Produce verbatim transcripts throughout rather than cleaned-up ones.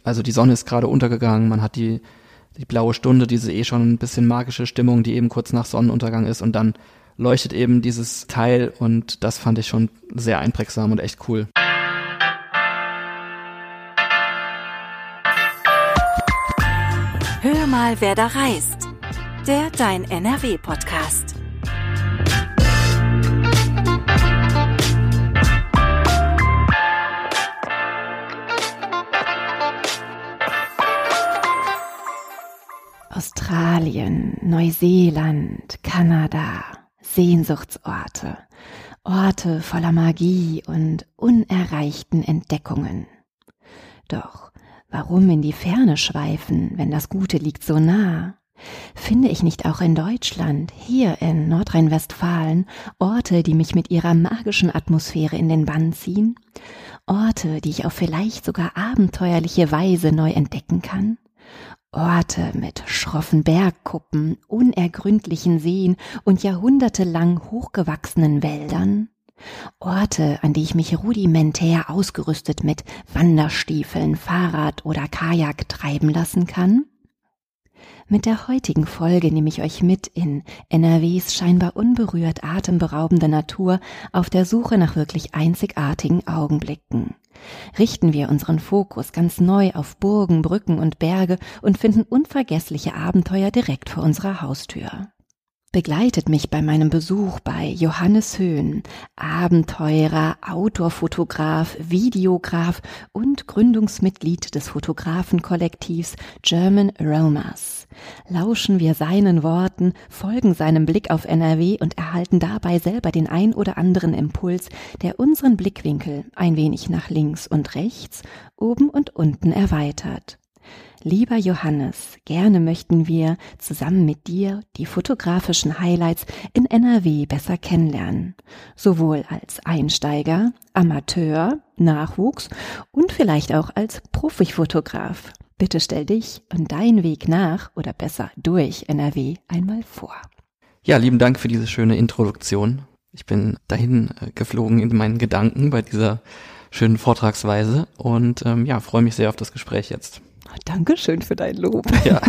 Also die Sonne ist gerade untergegangen, man hat die, die blaue Stunde, diese eh schon ein bisschen magische Stimmung, die eben kurz nach Sonnenuntergang ist und dann leuchtet eben dieses Teil und das fand ich schon sehr einprägsam und echt cool. Hör mal, wer da reist. Der Dein N R W-Podcast. Australien, Neuseeland, Kanada, Sehnsuchtsorte, Orte voller Magie und unerreichten Entdeckungen. Doch warum in die Ferne schweifen, wenn das Gute liegt so nah? Finde ich nicht auch in Deutschland, hier in Nordrhein-Westfalen, Orte, die mich mit ihrer magischen Atmosphäre in den Bann ziehen? Orte, die ich auf vielleicht sogar abenteuerliche Weise neu entdecken kann? Orte mit schroffen Bergkuppen, unergründlichen Seen und jahrhundertelang hochgewachsenen Wäldern? Orte, an die ich mich rudimentär ausgerüstet mit Wanderstiefeln, Fahrrad oder Kajak treiben lassen kann? Mit der heutigen Folge nehme ich euch mit in N R Ws scheinbar unberührt atemberaubende Natur auf der Suche nach wirklich einzigartigen Augenblicken. Richten wir unseren Fokus ganz neu auf Burgen, Brücken und Berge und finden unvergessliche Abenteuer direkt vor unserer Haustür. Begleitet mich bei meinem Besuch bei Johannes Höhn, Abenteurer, Outdoor-Fotograf, Videograf und Gründungsmitglied des Fotografenkollektivs German Roamers. Lauschen wir seinen Worten, folgen seinem Blick auf N R W und erhalten dabei selber den ein oder anderen Impuls, der unseren Blickwinkel ein wenig nach links und rechts, oben und unten erweitert. Lieber Johannes, gerne möchten wir zusammen mit dir die fotografischen Highlights in N R W besser kennenlernen. Sowohl als Einsteiger, Amateur, Nachwuchs und vielleicht auch als Profifotograf. Bitte stell dich und deinen Weg nach oder besser durch N R W einmal vor. Ja, lieben Dank für diese schöne Introduktion. Ich bin dahin äh, geflogen in meinen Gedanken bei dieser schönen Vortragsweise und ähm, ja, freue mich sehr auf das Gespräch jetzt. Dankeschön für dein Lob. Ja.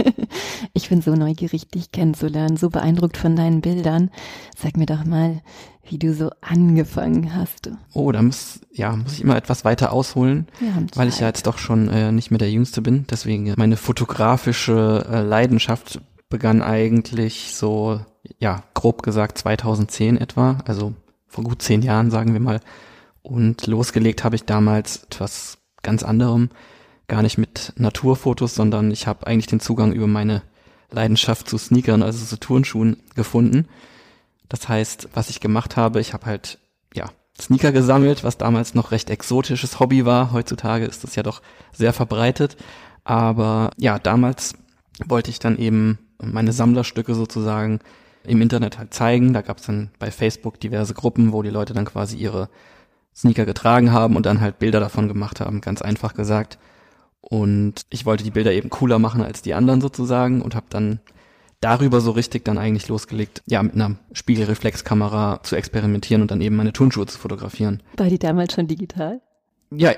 Ich bin so neugierig, dich kennenzulernen, so beeindruckt von deinen Bildern. Sag mir doch mal, wie du so angefangen hast. Oh, da muss, ja, muss ich immer etwas weiter ausholen, weil ich ja jetzt doch schon äh, nicht mehr der Jüngste bin. Deswegen meine fotografische äh, Leidenschaft begann eigentlich so, ja, grob gesagt zweitausendzehn etwa, also vor gut zehn Jahren, sagen wir mal. Und losgelegt habe ich damals etwas ganz anderem. Gar nicht mit Naturfotos, sondern ich habe eigentlich den Zugang über meine Leidenschaft zu Sneakern, also zu Turnschuhen, gefunden. Das heißt, was ich gemacht habe, ich habe halt ja Sneaker gesammelt, was damals noch recht exotisches Hobby war. Heutzutage ist das ja doch sehr verbreitet. Aber ja, damals wollte ich dann eben meine Sammlerstücke sozusagen im Internet halt zeigen. Da gab es dann bei Facebook diverse Gruppen, wo die Leute dann quasi ihre Sneaker getragen haben und dann halt Bilder davon gemacht haben, ganz einfach gesagt. Und ich wollte die Bilder eben cooler machen als die anderen sozusagen und habe dann darüber so richtig dann eigentlich losgelegt, ja, mit einer Spiegelreflexkamera zu experimentieren und dann eben meine Turnschuhe zu fotografieren. War die damals schon digital? Ja,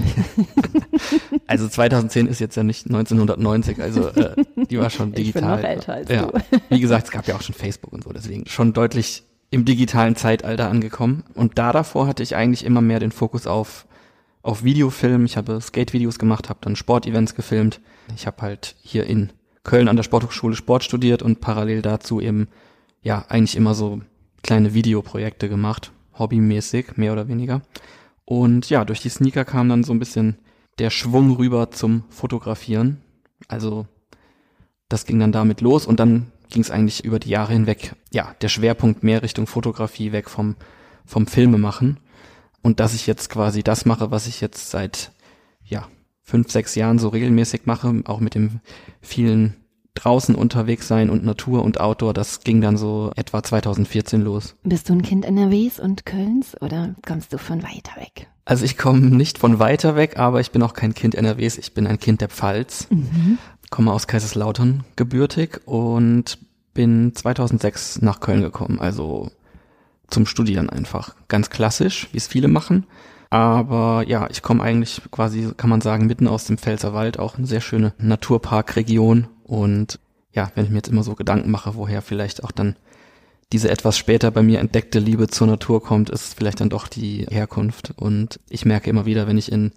also zweitausendzehn ist jetzt ja nicht neunzehnhundertneunzig, also äh, die war schon digital. Ich bin noch älter als ja. du. Wie gesagt, es gab ja auch schon Facebook und so, deswegen schon deutlich im digitalen Zeitalter angekommen. Und da davor hatte ich eigentlich immer mehr den Fokus auf auf Videofilm. Ich habe Skate-Videos gemacht, habe dann Sportevents gefilmt. Ich habe halt hier in Köln an der Sporthochschule Sport studiert und parallel dazu eben, ja, eigentlich immer so kleine Videoprojekte gemacht, hobbymäßig, mehr oder weniger. Und ja, durch die Sneaker kam dann so ein bisschen der Schwung rüber zum Fotografieren. Also das ging dann damit los und dann ging es eigentlich über die Jahre hinweg, ja, der Schwerpunkt mehr Richtung Fotografie, weg vom vom Filmemachen. Und dass ich jetzt quasi das mache, was ich jetzt seit, ja, fünf, sechs Jahren so regelmäßig mache, auch mit dem vielen draußen unterwegs sein und Natur und Outdoor, das ging dann so etwa zweitausendvierzehn los. Bist du ein Kind N R Ws und Kölns oder kommst du von weiter weg? Also ich komme nicht von weiter weg, aber ich bin auch kein Kind N R Ws, ich bin ein Kind der Pfalz, mhm. komme aus Kaiserslautern gebürtig und bin zweitausendsechs nach Köln gekommen, also zum Studieren einfach. Ganz klassisch, wie es viele machen. Aber ja, ich komme eigentlich quasi, kann man sagen, mitten aus dem Pfälzerwald, auch eine sehr schöne Naturparkregion. Und ja, wenn ich mir jetzt immer so Gedanken mache, woher vielleicht auch dann diese etwas später bei mir entdeckte Liebe zur Natur kommt, ist vielleicht dann doch die Herkunft. Und ich merke immer wieder, wenn ich in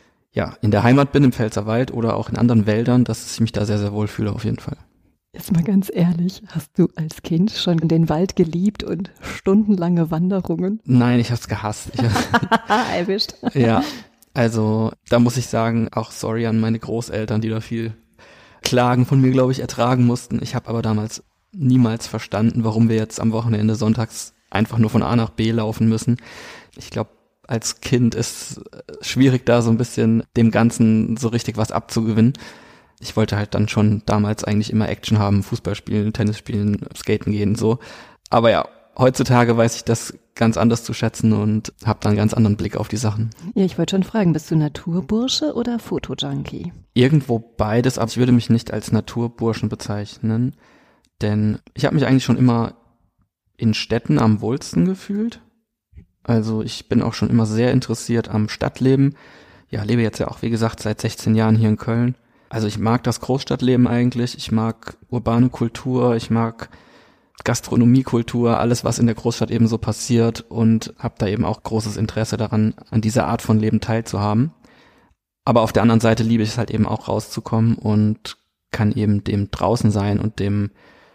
ja in der Heimat bin, im Pfälzerwald oder auch in anderen Wäldern, dass ich mich da sehr, sehr wohl fühle auf jeden Fall. Jetzt mal ganz ehrlich, hast du als Kind schon den Wald geliebt und stundenlange Wanderungen? Nein, ich habe es gehasst. Ich hab, Erwischt. Ja, also da muss ich sagen, auch sorry an meine Großeltern, die da viel Klagen von mir, glaube ich, ertragen mussten. Ich habe aber damals niemals verstanden, warum wir jetzt am Wochenende sonntags einfach nur von A nach B laufen müssen. Ich glaube, als Kind ist es schwierig, da so ein bisschen dem Ganzen so richtig was abzugewinnen. Ich wollte halt dann schon damals eigentlich immer Action haben, Fußball spielen, Tennis spielen, skaten gehen, so. Aber ja, heutzutage weiß ich das ganz anders zu schätzen und habe dann einen ganz anderen Blick auf die Sachen. Ja, ich wollte schon fragen, bist du Naturbursche oder Fotojunkie? Irgendwo beides, aber ich würde mich nicht als Naturburschen bezeichnen, denn ich habe mich eigentlich schon immer in Städten am wohlsten gefühlt. Also ich bin auch schon immer sehr interessiert am Stadtleben. Ja, lebe jetzt ja auch, wie gesagt, seit sechzehn Jahren hier in Köln. Also ich mag das Großstadtleben eigentlich, ich mag urbane Kultur, ich mag Gastronomiekultur, alles, was in der Großstadt eben so passiert und habe da eben auch großes Interesse daran, an dieser Art von Leben teilzuhaben. Aber auf der anderen Seite liebe ich es halt eben auch rauszukommen und kann eben dem draußen sein und dem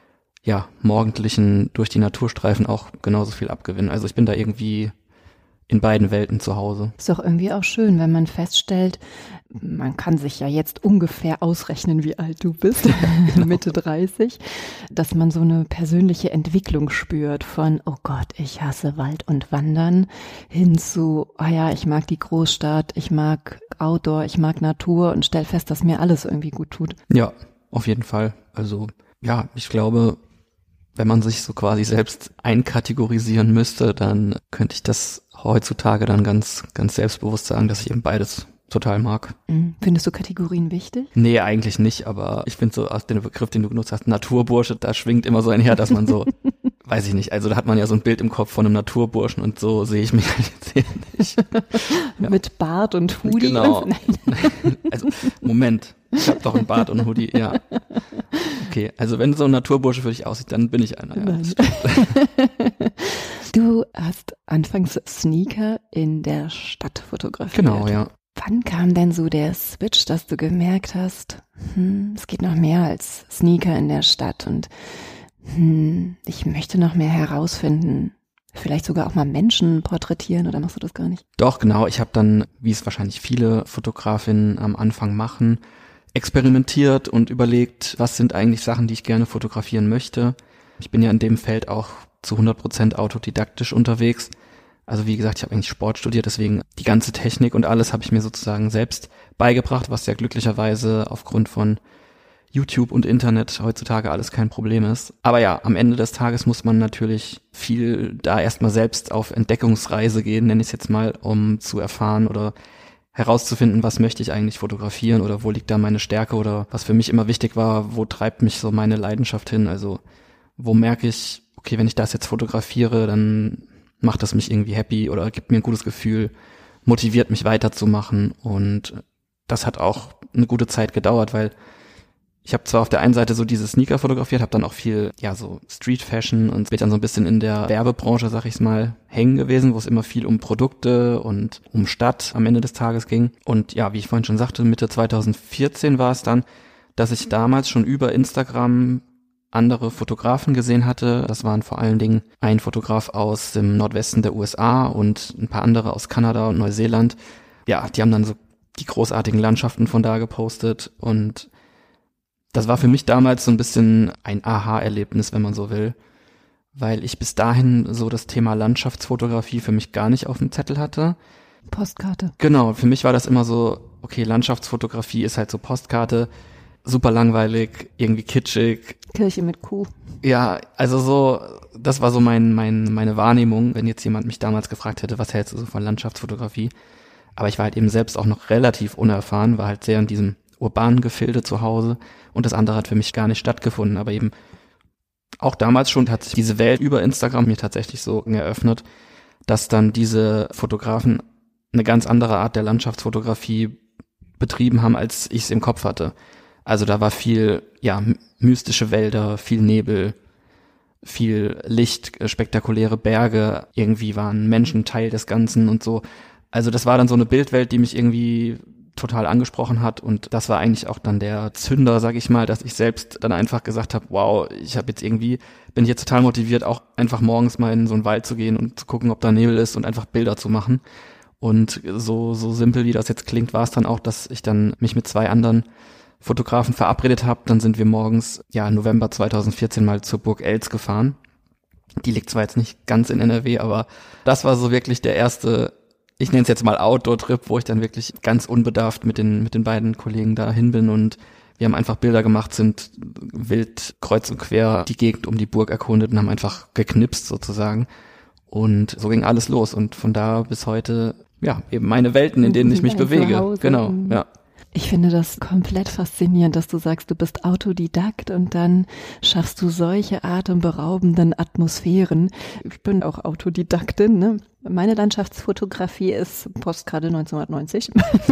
ja morgendlichen durch die Naturstreifen auch genauso viel abgewinnen. Also ich bin da irgendwie in beiden Welten zu Hause. Ist doch irgendwie auch schön, wenn man feststellt, man kann sich ja jetzt ungefähr ausrechnen, wie alt du bist, genau. Mitte dreißig, dass man so eine persönliche Entwicklung spürt von, oh Gott, ich hasse Wald und Wandern, hin zu, oh ja, ich mag die Großstadt, ich mag Outdoor, ich mag Natur und stell fest, dass mir alles irgendwie gut tut. Ja, auf jeden Fall. Also ja, ich glaube, wenn man sich so quasi selbst einkategorisieren müsste, dann könnte ich das heutzutage dann ganz, ganz selbstbewusst sagen, dass ich eben beides total mag. Findest du Kategorien wichtig? Nee, eigentlich nicht, aber ich finde so aus dem Begriff, den du genutzt hast, Naturbursche, da schwingt immer so einher, dass man so, weiß ich nicht, also da hat man ja so ein Bild im Kopf von einem Naturburschen und so sehe ich mich halt jetzt nicht. Ja. Mit Bart und Hoodie? Genau. Also, Moment, ich habe doch einen Bart und Hoodie, ja. Okay, also wenn so ein Naturbursche für dich aussieht, dann bin ich einer. Ja. Du hast anfangs Sneaker in der Stadt fotografiert. Genau, ja. Wann kam denn so der Switch, dass du gemerkt hast, hm, es geht noch mehr als Sneaker in der Stadt und hm, ich möchte noch mehr herausfinden, vielleicht sogar auch mal Menschen porträtieren, oder machst du das gar nicht? Doch, genau. Ich habe dann, wie es wahrscheinlich viele Fotografinnen am Anfang machen, experimentiert und überlegt, was sind eigentlich Sachen, die ich gerne fotografieren möchte. Ich bin ja in dem Feld auch zu hundert Prozent autodidaktisch unterwegs. Also wie gesagt, ich habe eigentlich Sport studiert, deswegen die ganze Technik und alles habe ich mir sozusagen selbst beigebracht, was ja glücklicherweise aufgrund von YouTube und Internet heutzutage alles kein Problem ist. Aber ja, am Ende des Tages muss man natürlich viel da erstmal selbst auf Entdeckungsreise gehen, nenne ich es jetzt mal, um zu erfahren oder herauszufinden, was möchte ich eigentlich fotografieren oder wo liegt da meine Stärke oder was für mich immer wichtig war, wo treibt mich so meine Leidenschaft hin, also wo merke ich, okay, wenn ich das jetzt fotografiere, dann macht das mich irgendwie happy oder gibt mir ein gutes Gefühl, motiviert mich weiterzumachen und das hat auch eine gute Zeit gedauert, weil ich habe zwar auf der einen Seite so diese Sneaker fotografiert, habe dann auch viel, ja, so Street Fashion und bin dann so ein bisschen in der Werbebranche, sag ich's mal, hängen gewesen, wo es immer viel um Produkte und um Stadt am Ende des Tages ging. Und ja, wie ich vorhin schon sagte, Mitte zwanzig vierzehn war es dann, dass ich damals schon über Instagram andere Fotografen gesehen hatte. Das waren vor allen Dingen ein Fotograf aus dem Nordwesten der U S A und ein paar andere aus Kanada und Neuseeland. Ja, die haben dann so die großartigen Landschaften von da gepostet und das war für mich damals so ein bisschen ein Aha-Erlebnis, wenn man so will, weil ich bis dahin so das Thema Landschaftsfotografie für mich gar nicht auf dem Zettel hatte. Postkarte. Genau, für mich war das immer so, okay, Landschaftsfotografie ist halt so Postkarte, super langweilig, irgendwie kitschig. Kirche mit Kuh. Ja, also so, das war so mein, mein, meine Wahrnehmung, wenn jetzt jemand mich damals gefragt hätte, was hältst du so von Landschaftsfotografie? Aber ich war halt eben selbst auch noch relativ unerfahren, war halt sehr in diesem urbanen Gefilde zu Hause und das andere hat für mich gar nicht stattgefunden, aber eben auch damals schon hat sich diese Welt über Instagram mir tatsächlich so eröffnet, dass dann diese Fotografen eine ganz andere Art der Landschaftsfotografie betrieben haben, als ich es im Kopf hatte. Also da war viel, ja, mystische Wälder, viel Nebel, viel Licht, spektakuläre Berge, irgendwie waren Menschen Teil des Ganzen und so. Also das war dann so eine Bildwelt, die mich irgendwie total angesprochen hat und das war eigentlich auch dann der Zünder, sag ich mal, dass ich selbst dann einfach gesagt habe, wow, ich habe jetzt irgendwie, bin ich jetzt total motiviert, auch einfach morgens mal in so einen Wald zu gehen und zu gucken, ob da Nebel ist und einfach Bilder zu machen. Und so so simpel, wie das jetzt klingt, war es dann auch, dass ich dann mich mit zwei anderen Fotografen verabredet habe. Dann sind wir morgens, ja, November zweitausendvierzehn mal zur Burg Eltz gefahren. Die liegt zwar jetzt nicht ganz in N R W, aber das war so wirklich der erste, ich nenne es jetzt mal Outdoor-Trip, wo ich dann wirklich ganz unbedarft mit den mit den beiden Kollegen da hin bin und wir haben einfach Bilder gemacht, sind wild kreuz und quer die Gegend um die Burg erkundet und haben einfach geknipst sozusagen. Und so ging alles los und von da bis heute, ja, eben meine Welten, in denen ich mich bewege. Genau, ja. Ich finde das komplett faszinierend, dass du sagst, du bist Autodidakt und dann schaffst du solche atemberaubenden Atmosphären. Ich bin auch Autodidaktin, ne? Meine Landschaftsfotografie ist Postgrade neunzehnhundertneunzig.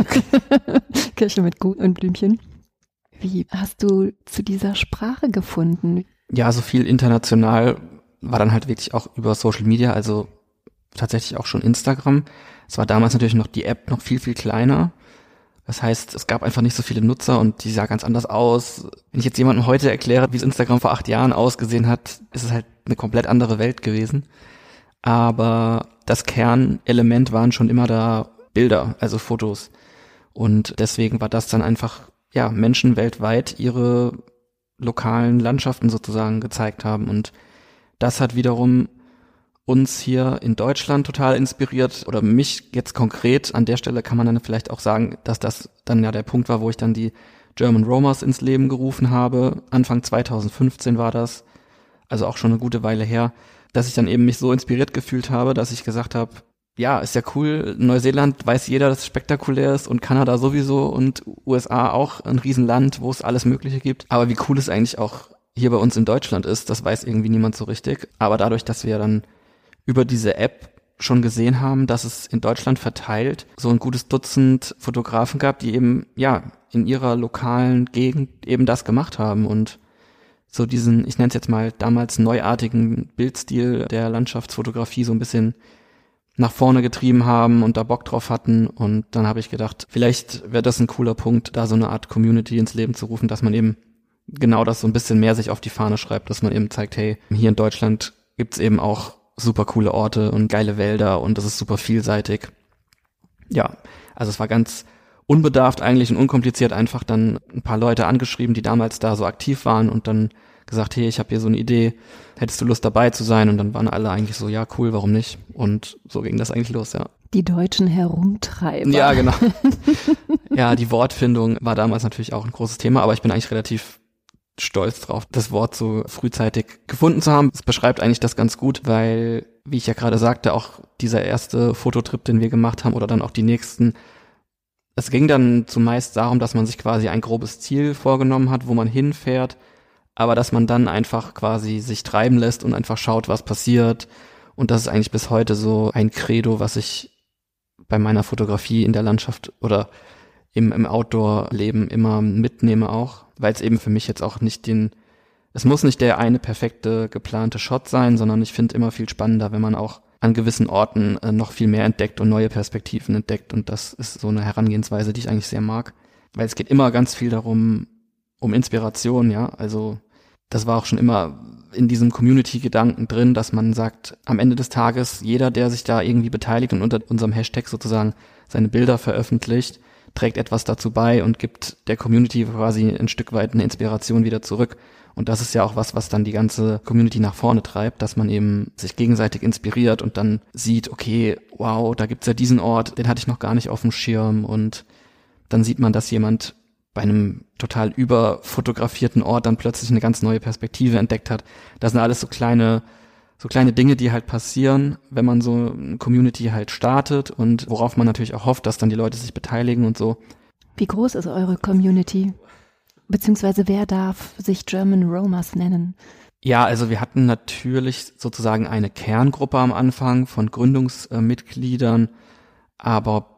Kirche mit Gut und Blümchen. Wie hast du zu dieser Sprache gefunden? Ja, so viel international war dann halt wirklich auch über Social Media, also tatsächlich auch schon Instagram. Es war damals natürlich noch die App noch viel, viel kleiner. Das heißt, es gab einfach nicht so viele Nutzer und die sah ganz anders aus. Wenn ich jetzt jemandem heute erkläre, wie es Instagram vor acht Jahren ausgesehen hat, ist es halt eine komplett andere Welt gewesen. Aber das Kernelement waren schon immer da Bilder, also Fotos. Und deswegen war das dann einfach, ja, Menschen weltweit ihre lokalen Landschaften sozusagen gezeigt haben. Und das hat wiederum uns hier in Deutschland total inspiriert oder mich jetzt konkret. An der Stelle kann man dann vielleicht auch sagen, dass das dann ja der Punkt war, wo ich dann die German Roamers ins Leben gerufen habe. Anfang zweitausendfünfzehn war das, also auch schon eine gute Weile her, dass ich dann eben mich so inspiriert gefühlt habe, dass ich gesagt habe, ja, ist ja cool, Neuseeland weiß jeder, dass es spektakulär ist und Kanada sowieso und U S A auch ein Riesenland, wo es alles Mögliche gibt. Aber wie cool es eigentlich auch hier bei uns in Deutschland ist, das weiß irgendwie niemand so richtig. Aber dadurch, dass wir dann über diese App schon gesehen haben, dass es in Deutschland verteilt so ein gutes Dutzend Fotografen gab, die eben, ja, in ihrer lokalen Gegend eben das gemacht haben und so diesen, ich nenne es jetzt mal damals neuartigen Bildstil der Landschaftsfotografie so ein bisschen nach vorne getrieben haben und da Bock drauf hatten und dann habe ich gedacht, vielleicht wäre das ein cooler Punkt, da so eine Art Community ins Leben zu rufen, dass man eben genau das so ein bisschen mehr sich auf die Fahne schreibt, dass man eben zeigt, hey, hier in Deutschland gibt's eben auch super coole Orte und geile Wälder und das ist super vielseitig. Ja, also es war ganz unbedarft eigentlich und unkompliziert einfach dann ein paar Leute angeschrieben, die damals da so aktiv waren und dann gesagt, hey, ich habe hier so eine Idee, hättest du Lust dabei zu sein? Und dann waren alle eigentlich so, ja, cool, warum nicht? Und so ging das eigentlich los, ja. Die Deutschen Herumtreiber. Ja, genau. Ja, die Wortfindung war damals natürlich auch ein großes Thema, aber ich bin eigentlich relativ stolz drauf, das Wort so frühzeitig gefunden zu haben. Es beschreibt eigentlich das ganz gut, weil, wie ich ja gerade sagte, auch dieser erste Fototrip, den wir gemacht haben oder dann auch die nächsten, es ging dann zumeist darum, dass man sich quasi ein grobes Ziel vorgenommen hat, wo man hinfährt, aber dass man dann einfach quasi sich treiben lässt und einfach schaut, was passiert. Und das ist eigentlich bis heute so ein Credo, was ich bei meiner Fotografie in der Landschaft oder im, im Outdoor-Leben immer mitnehme auch, weil es eben für mich jetzt auch nicht den, es muss nicht der eine perfekte geplante Shot sein, sondern ich finde immer viel spannender, wenn man auch an gewissen Orten äh, noch viel mehr entdeckt und neue Perspektiven entdeckt und das ist so eine Herangehensweise, die ich eigentlich sehr mag, weil es geht immer ganz viel darum, um Inspiration, ja, also das war auch schon immer in diesem Community-Gedanken drin, dass man sagt, am Ende des Tages, jeder, der sich da irgendwie beteiligt und unter unserem Hashtag sozusagen seine Bilder veröffentlicht, trägt etwas dazu bei und gibt der Community quasi ein Stück weit eine Inspiration wieder zurück. Und das ist ja auch was, was dann die ganze Community nach vorne treibt, dass man eben sich gegenseitig inspiriert und dann sieht, okay, wow, da gibt's ja diesen Ort, den hatte ich noch gar nicht auf dem Schirm und dann sieht man, dass jemand bei einem total überfotografierten Ort dann plötzlich eine ganz neue Perspektive entdeckt hat. Das sind alles so kleine, so kleine Dinge, die halt passieren, wenn man so eine Community halt startet und worauf man natürlich auch hofft, dass dann die Leute sich beteiligen und so. Wie groß ist eure Community? Beziehungsweise wer darf sich German Roamers nennen? Ja, also wir hatten natürlich sozusagen eine Kerngruppe am Anfang von Gründungsmitgliedern, aber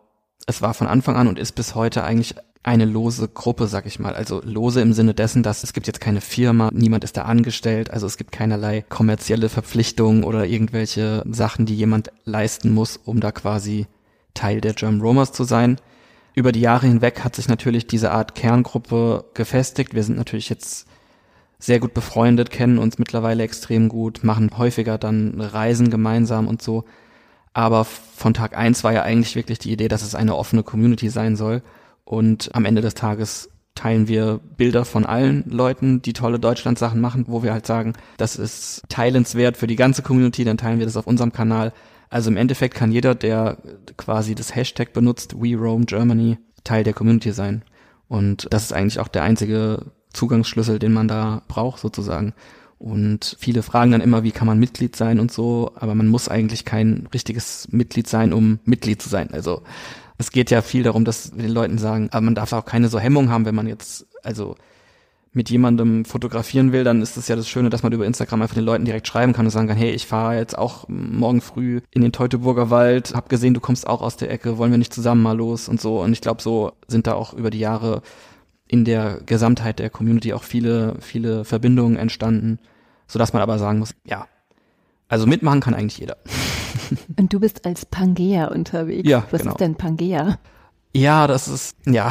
es war von Anfang an und ist bis heute eigentlich eine lose Gruppe, sag ich mal. Also lose im Sinne dessen, dass es gibt jetzt keine Firma, niemand ist da angestellt, also es gibt keinerlei kommerzielle Verpflichtungen oder irgendwelche Sachen, die jemand leisten muss, um da quasi Teil der German Romers zu sein. Über die Jahre hinweg hat sich natürlich diese Art Kerngruppe gefestigt. Wir sind natürlich jetzt sehr gut befreundet, kennen uns mittlerweile extrem gut, machen häufiger dann Reisen gemeinsam und so. Aber von Tag eins war ja eigentlich wirklich die Idee, dass es eine offene Community sein soll. Und am Ende des Tages teilen wir Bilder von allen Leuten, die tolle Deutschland-Sachen machen, wo wir halt sagen, das ist teilenswert für die ganze Community, dann teilen wir das auf unserem Kanal. Also im Endeffekt kann jeder, der quasi das Hashtag benutzt, We Roam Germany, Teil der Community sein. Und das ist eigentlich auch der einzige Zugangsschlüssel, den man da braucht sozusagen. Und viele fragen dann immer, wie kann man Mitglied sein und so, aber man muss eigentlich kein richtiges Mitglied sein, um Mitglied zu sein. Also es geht ja viel darum, dass wir den Leuten sagen, aber man darf auch keine so Hemmung haben, wenn man jetzt also mit jemandem fotografieren will, dann ist es ja das Schöne, dass man über Instagram einfach den Leuten direkt schreiben kann und sagen kann, hey, ich fahre jetzt auch morgen früh in den Teutoburger Wald, hab gesehen, du kommst auch aus der Ecke, wollen wir nicht zusammen mal los und so. Und ich glaube, so sind da auch über die Jahre in der Gesamtheit der Community auch viele, viele Verbindungen entstanden, sodass man aber sagen muss, ja, also mitmachen kann eigentlich jeder. Und du bist als Pangea unterwegs. Ja, Was genau. ist denn Pangea? Ja, das ist, ja,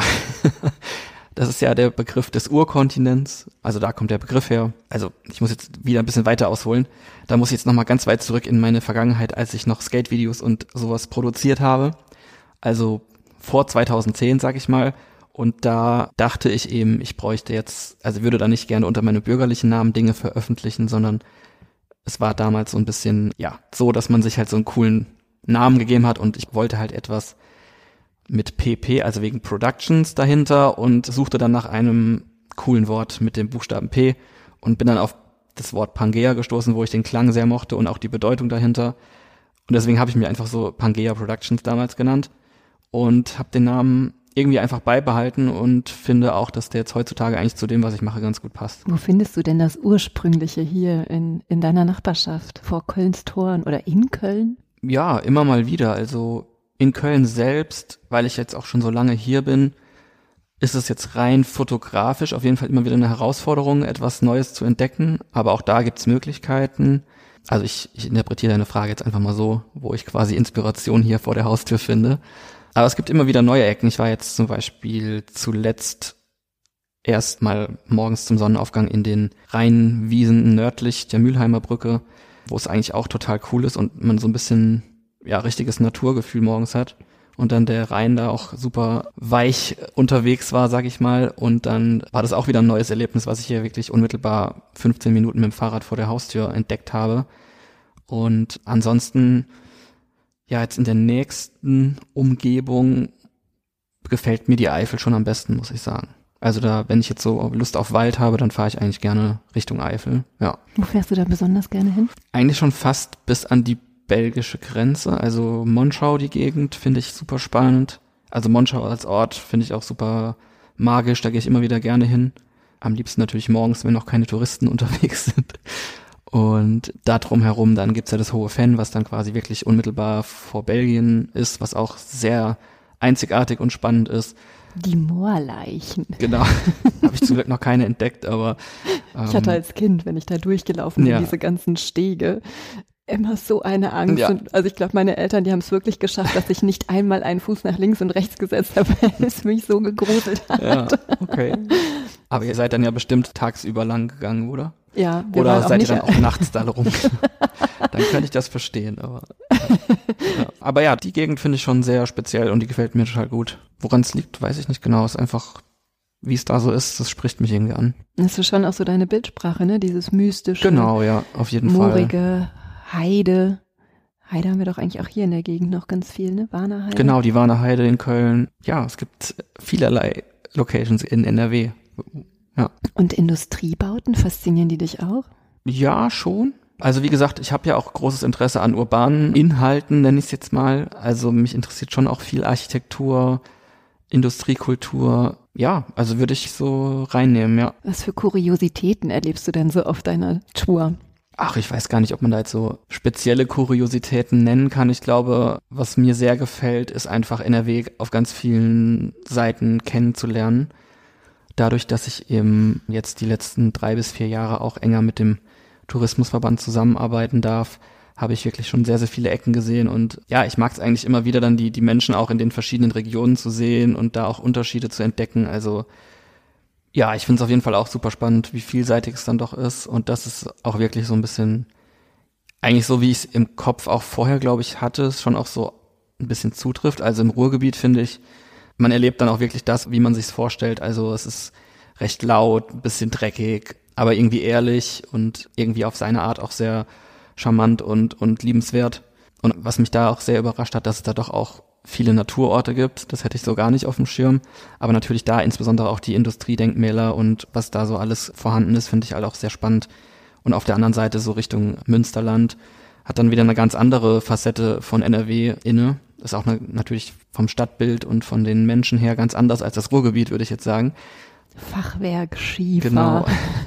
das ist ja der Begriff des Urkontinents. Also da kommt der Begriff her. Also ich muss jetzt wieder ein bisschen weiter ausholen. Da muss ich jetzt nochmal ganz weit zurück in meine Vergangenheit, als ich noch Skate-Videos und sowas produziert habe. Also vor zweitausendzehn, sag ich mal. Und da dachte ich eben, ich bräuchte jetzt, also würde da nicht gerne unter meinem bürgerlichen Namen Dinge veröffentlichen, sondern es war damals so ein bisschen, ja, so, dass man sich halt so einen coolen Namen gegeben hat und ich wollte halt etwas mit P P, also wegen Productions dahinter und suchte dann nach einem coolen Wort mit dem Buchstaben P und bin dann auf das Wort Pangea gestoßen, wo ich den Klang sehr mochte und auch die Bedeutung dahinter. Und deswegen habe ich mir einfach so Pangea Productions damals genannt und habe den Namen irgendwie einfach beibehalten und finde auch, dass der jetzt heutzutage eigentlich zu dem, was ich mache, ganz gut passt. Wo findest du denn das Ursprüngliche hier in, in deiner Nachbarschaft? Vor Kölns Toren oder in Köln? Ja, immer mal wieder. Also in Köln selbst, weil ich jetzt auch schon so lange hier bin, ist es jetzt rein fotografisch auf jeden Fall immer wieder eine Herausforderung, etwas Neues zu entdecken. Aber auch da gibt's Möglichkeiten. Also ich, ich interpretiere deine Frage jetzt einfach mal so, wo ich quasi Inspiration hier vor der Haustür finde. Aber es gibt immer wieder neue Ecken. Ich war jetzt zum Beispiel zuletzt erst mal morgens zum Sonnenaufgang in den Rheinwiesen nördlich der Mülheimer Brücke, wo es eigentlich auch total cool ist und man so ein bisschen, ja, richtiges Naturgefühl morgens hat. Und dann der Rhein da auch super weich unterwegs war, sag ich mal. Und dann war das auch wieder ein neues Erlebnis, was ich hier wirklich unmittelbar fünfzehn Minuten mit dem Fahrrad vor der Haustür entdeckt habe. Und ansonsten, ja, jetzt in der nächsten Umgebung gefällt mir die Eifel schon am besten, muss ich sagen. Also da, wenn ich jetzt so Lust auf Wald habe, dann fahre ich eigentlich gerne Richtung Eifel, ja. Wo fährst du da besonders gerne hin? Eigentlich schon fast bis an die belgische Grenze, also Monschau, die Gegend, finde ich super spannend. Also Monschau als Ort finde ich auch super magisch, da gehe ich immer wieder gerne hin. Am liebsten natürlich morgens, wenn noch keine Touristen unterwegs sind. Und da drumherum, dann gibt's ja das Hohe Venn, was dann quasi wirklich unmittelbar vor Belgien ist, was auch sehr einzigartig und spannend ist. Die Moorleichen. Genau, habe ich zum Glück noch keine entdeckt, aber ähm, ich hatte als Kind, wenn ich da durchgelaufen bin, ja, diese ganzen Stege, immer so eine Angst. Ja. Und also ich glaube, meine Eltern, die haben es wirklich geschafft, dass ich nicht einmal einen Fuß nach links und rechts gesetzt habe, weil es mich so gegruselt hat. Ja, okay. Aber ihr seid dann ja bestimmt tagsüber lang gegangen, oder? Ja. Wir oder seid ihr dann auch nachts da rum? Dann könnte ich das verstehen. Aber ja. aber ja, die Gegend finde ich schon sehr speziell und die gefällt mir total gut. Woran es liegt, weiß ich nicht genau. Es ist einfach, wie es da so ist, das spricht mich irgendwie an. Das ist schon auch so deine Bildsprache, ne? Dieses mystische, genau, ja, auf jeden moorige Fall. Heide. Heide haben wir doch eigentlich auch hier in der Gegend noch ganz viel, ne? Warner Heide. Genau, die Warner Heide in Köln. Ja, es gibt vielerlei Locations in N R W. Ja. Und Industriebauten, faszinieren die dich auch? Ja, schon. Also wie gesagt, ich habe ja auch großes Interesse an urbanen Inhalten, nenne ich es jetzt mal. Also mich interessiert schon auch viel Architektur, Industriekultur. Ja, also würde ich so reinnehmen, ja. Was für Kuriositäten erlebst du denn so auf deiner Tour? Ach, ich weiß gar nicht, ob man da jetzt so spezielle Kuriositäten nennen kann. Ich glaube, was mir sehr gefällt, ist einfach N R W auf ganz vielen Seiten kennenzulernen. Dadurch, dass ich eben jetzt die letzten drei bis vier Jahre auch enger mit dem Tourismusverband zusammenarbeiten darf, habe ich wirklich schon sehr, sehr viele Ecken gesehen. Und ja, ich mag es eigentlich immer wieder dann, die, die Menschen auch in den verschiedenen Regionen zu sehen und da auch Unterschiede zu entdecken. Also ja, ich finde es auf jeden Fall auch super spannend, wie vielseitig es dann doch ist. Und das ist auch wirklich so ein bisschen, eigentlich so, wie ich es im Kopf auch vorher, glaube ich, hatte, es schon auch so ein bisschen zutrifft. Also im Ruhrgebiet finde ich, man erlebt dann auch wirklich das, wie man sich's vorstellt. Also es ist recht laut, ein bisschen dreckig, aber irgendwie ehrlich und irgendwie auf seine Art auch sehr charmant und und liebenswert. Und was mich da auch sehr überrascht hat, dass es da doch auch viele Naturorte gibt. Das hätte ich so gar nicht auf dem Schirm. Aber natürlich da insbesondere auch die Industriedenkmäler und was da so alles vorhanden ist, finde ich halt auch sehr spannend. Und auf der anderen Seite so Richtung Münsterland hat dann wieder eine ganz andere Facette von N R W inne. Ist auch eine, natürlich vom Stadtbild und von den Menschen her ganz anders als das Ruhrgebiet, würde ich jetzt sagen. Fachwerk, Schiefer. Genau.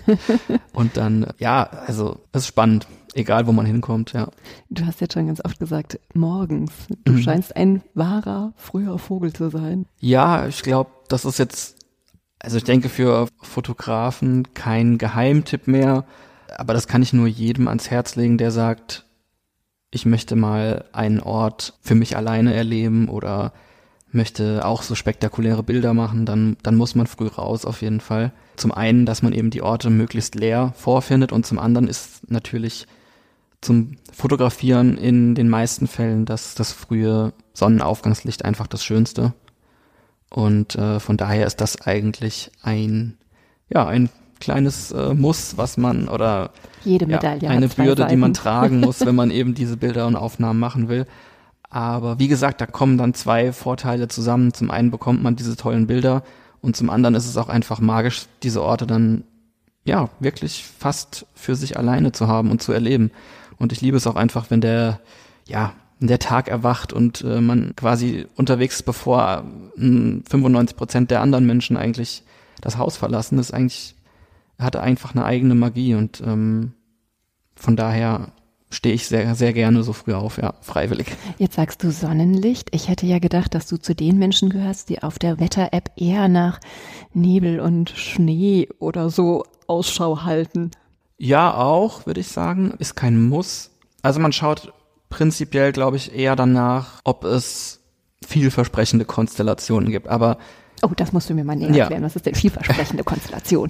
Und dann, ja, also es ist spannend, egal wo man hinkommt, ja. Du hast jetzt schon ganz oft gesagt, morgens. Du mhm. scheinst ein wahrer, früher Vogel zu sein. Ja, ich glaube, das ist jetzt, also ich denke für Fotografen kein Geheimtipp mehr, aber das kann ich nur jedem ans Herz legen, der sagt, ich möchte mal einen Ort für mich alleine erleben oder möchte auch so spektakuläre Bilder machen, dann dann muss man früh raus auf jeden Fall. Zum einen, dass man eben die Orte möglichst leer vorfindet und zum anderen ist natürlich zum Fotografieren in den meisten Fällen das das frühe Sonnenaufgangslicht einfach das Schönste. Und äh, von daher ist das eigentlich ein ja ein kleines äh, Muss, was man oder jede Medaille ja, eine hat zwei Bürde, Seiten. die man tragen muss, wenn man eben diese Bilder und Aufnahmen machen will. Aber wie gesagt, da kommen dann zwei Vorteile zusammen. Zum einen bekommt man diese tollen Bilder und zum anderen ist es auch einfach magisch, diese Orte dann ja wirklich fast für sich alleine zu haben und zu erleben. Und ich liebe es auch einfach, wenn der ja der Tag erwacht und äh, man quasi unterwegs ist, bevor äh, fünfundneunzig Prozent der anderen Menschen eigentlich das Haus verlassen. Das ist eigentlich hatte einfach eine eigene Magie und ähm, von daher stehe ich sehr, sehr gerne so früh auf, ja, freiwillig. Jetzt sagst du Sonnenlicht. Ich hätte ja gedacht, dass du zu den Menschen gehörst, die auf der Wetter-App eher nach Nebel und Schnee oder so Ausschau halten. Ja, auch, würde ich sagen. Ist kein Muss. Also man schaut prinzipiell, glaube ich, eher danach, ob es vielversprechende Konstellationen gibt. Aber oh, das musst du mir mal näher ja. erklären. Was ist denn vielversprechende Konstellation?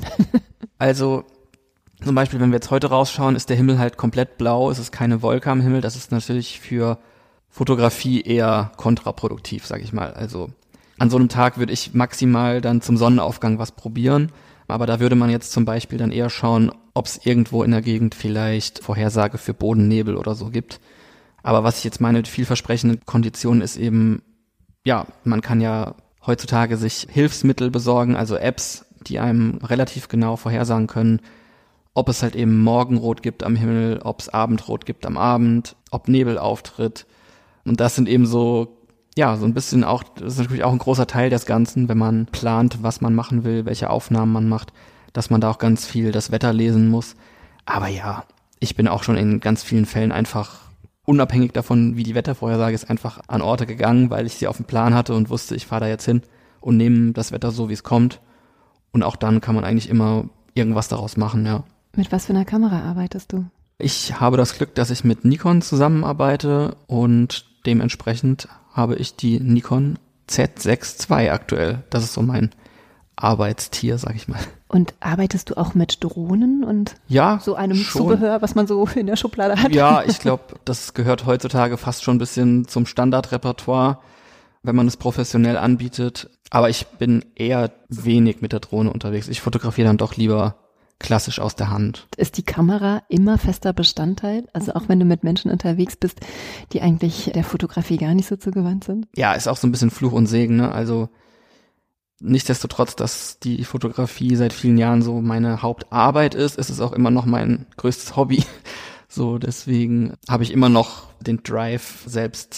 Also zum Beispiel, wenn wir jetzt heute rausschauen, ist der Himmel halt komplett blau, es ist keine Wolke am Himmel. Das ist natürlich für Fotografie eher kontraproduktiv, sag ich mal. Also an so einem Tag würde ich maximal dann zum Sonnenaufgang was probieren. Aber da würde man jetzt zum Beispiel dann eher schauen, ob es irgendwo in der Gegend vielleicht Vorhersage für Bodennebel oder so gibt. Aber was ich jetzt meine mit vielversprechenden Konditionen ist eben, ja, man kann ja heutzutage sich Hilfsmittel besorgen, also Apps, die einem relativ genau vorhersagen können, ob es halt eben Morgenrot gibt am Himmel, ob es Abendrot gibt am Abend, ob Nebel auftritt. Und das sind eben so, ja, so ein bisschen auch, das ist natürlich auch ein großer Teil des Ganzen, wenn man plant, was man machen will, welche Aufnahmen man macht, dass man da auch ganz viel das Wetter lesen muss. Aber ja, ich bin auch schon in ganz vielen Fällen einfach unabhängig davon, wie die Wettervorhersage ist, einfach an Orte gegangen, weil ich sie auf dem Plan hatte und wusste, ich fahre da jetzt hin und nehme das Wetter so, wie es kommt. Und auch dann kann man eigentlich immer irgendwas daraus machen, ja. Mit was für einer Kamera arbeitest du? Ich habe das Glück, dass ich mit Nikon zusammenarbeite und dementsprechend habe ich die Nikon Z sechs zwei aktuell. Das ist so mein Arbeitstier, sag ich mal. Und arbeitest du auch mit Drohnen und ja, so einem schon. Zubehör, was man so in der Schublade hat? Ja, ich glaube, das gehört heutzutage fast schon ein bisschen zum Standardrepertoire, wenn man es professionell anbietet. Aber ich bin eher wenig mit der Drohne unterwegs. Ich fotografiere dann doch lieber klassisch aus der Hand. Ist die Kamera immer fester Bestandteil? Also auch wenn du mit Menschen unterwegs bist, die eigentlich der Fotografie gar nicht so zugewandt sind? Ja, ist auch so ein bisschen Fluch und Segen, ne? Also nichtsdestotrotz, dass die Fotografie seit vielen Jahren so meine Hauptarbeit ist, ist es auch immer noch mein größtes Hobby. So, deswegen habe ich immer noch den Drive, selbst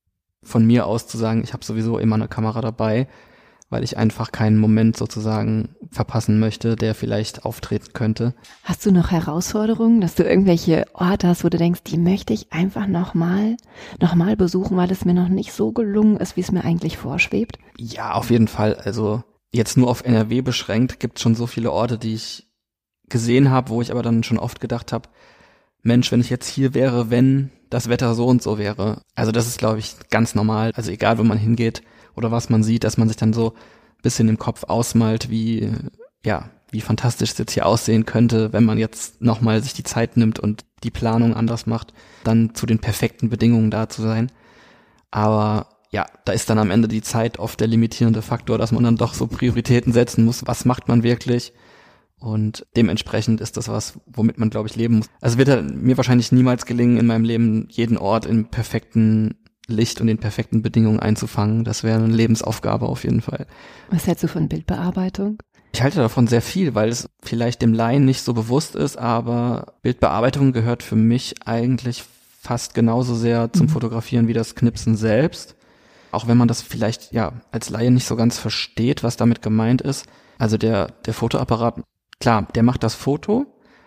von mir aus zu sagen, ich habe sowieso immer eine Kamera dabei, weil ich einfach keinen Moment sozusagen verpassen möchte, der vielleicht auftreten könnte. Hast du noch Herausforderungen, dass du irgendwelche Orte hast, wo du denkst, die möchte ich einfach nochmal, nochmal besuchen, weil es mir noch nicht so gelungen ist, wie es mir eigentlich vorschwebt? Ja, auf jeden Fall. Also jetzt nur auf N R W beschränkt, gibt es schon so viele Orte, die ich gesehen habe, wo ich aber dann schon oft gedacht habe, Mensch, wenn ich jetzt hier wäre, wenn das Wetter so und so wäre. Also das ist, glaube ich, ganz normal. Also egal, wo man hingeht oder was man sieht, dass man sich dann so ein bisschen im Kopf ausmalt, wie, ja, wie fantastisch es jetzt hier aussehen könnte, wenn man jetzt nochmal sich die Zeit nimmt und die Planung anders macht, dann zu den perfekten Bedingungen da zu sein. Aber ja, da ist dann am Ende die Zeit oft der limitierende Faktor, dass man dann doch so Prioritäten setzen muss. Was macht man wirklich? Und dementsprechend ist das was, womit man, glaube ich, leben muss. Also wird halt mir wahrscheinlich niemals gelingen, in meinem Leben jeden Ort im perfekten Licht und den perfekten Bedingungen einzufangen. Das wäre eine Lebensaufgabe auf jeden Fall. Was hältst du von Bildbearbeitung? Ich halte davon sehr viel, weil es vielleicht dem Laien nicht so bewusst ist, aber Bildbearbeitung gehört für mich eigentlich fast genauso sehr zum mhm. Fotografieren wie das Knipsen selbst. Auch wenn man das vielleicht ja als Laie nicht so ganz versteht, was damit gemeint ist. Also der der Fotoapparat, klar, der macht das Foto,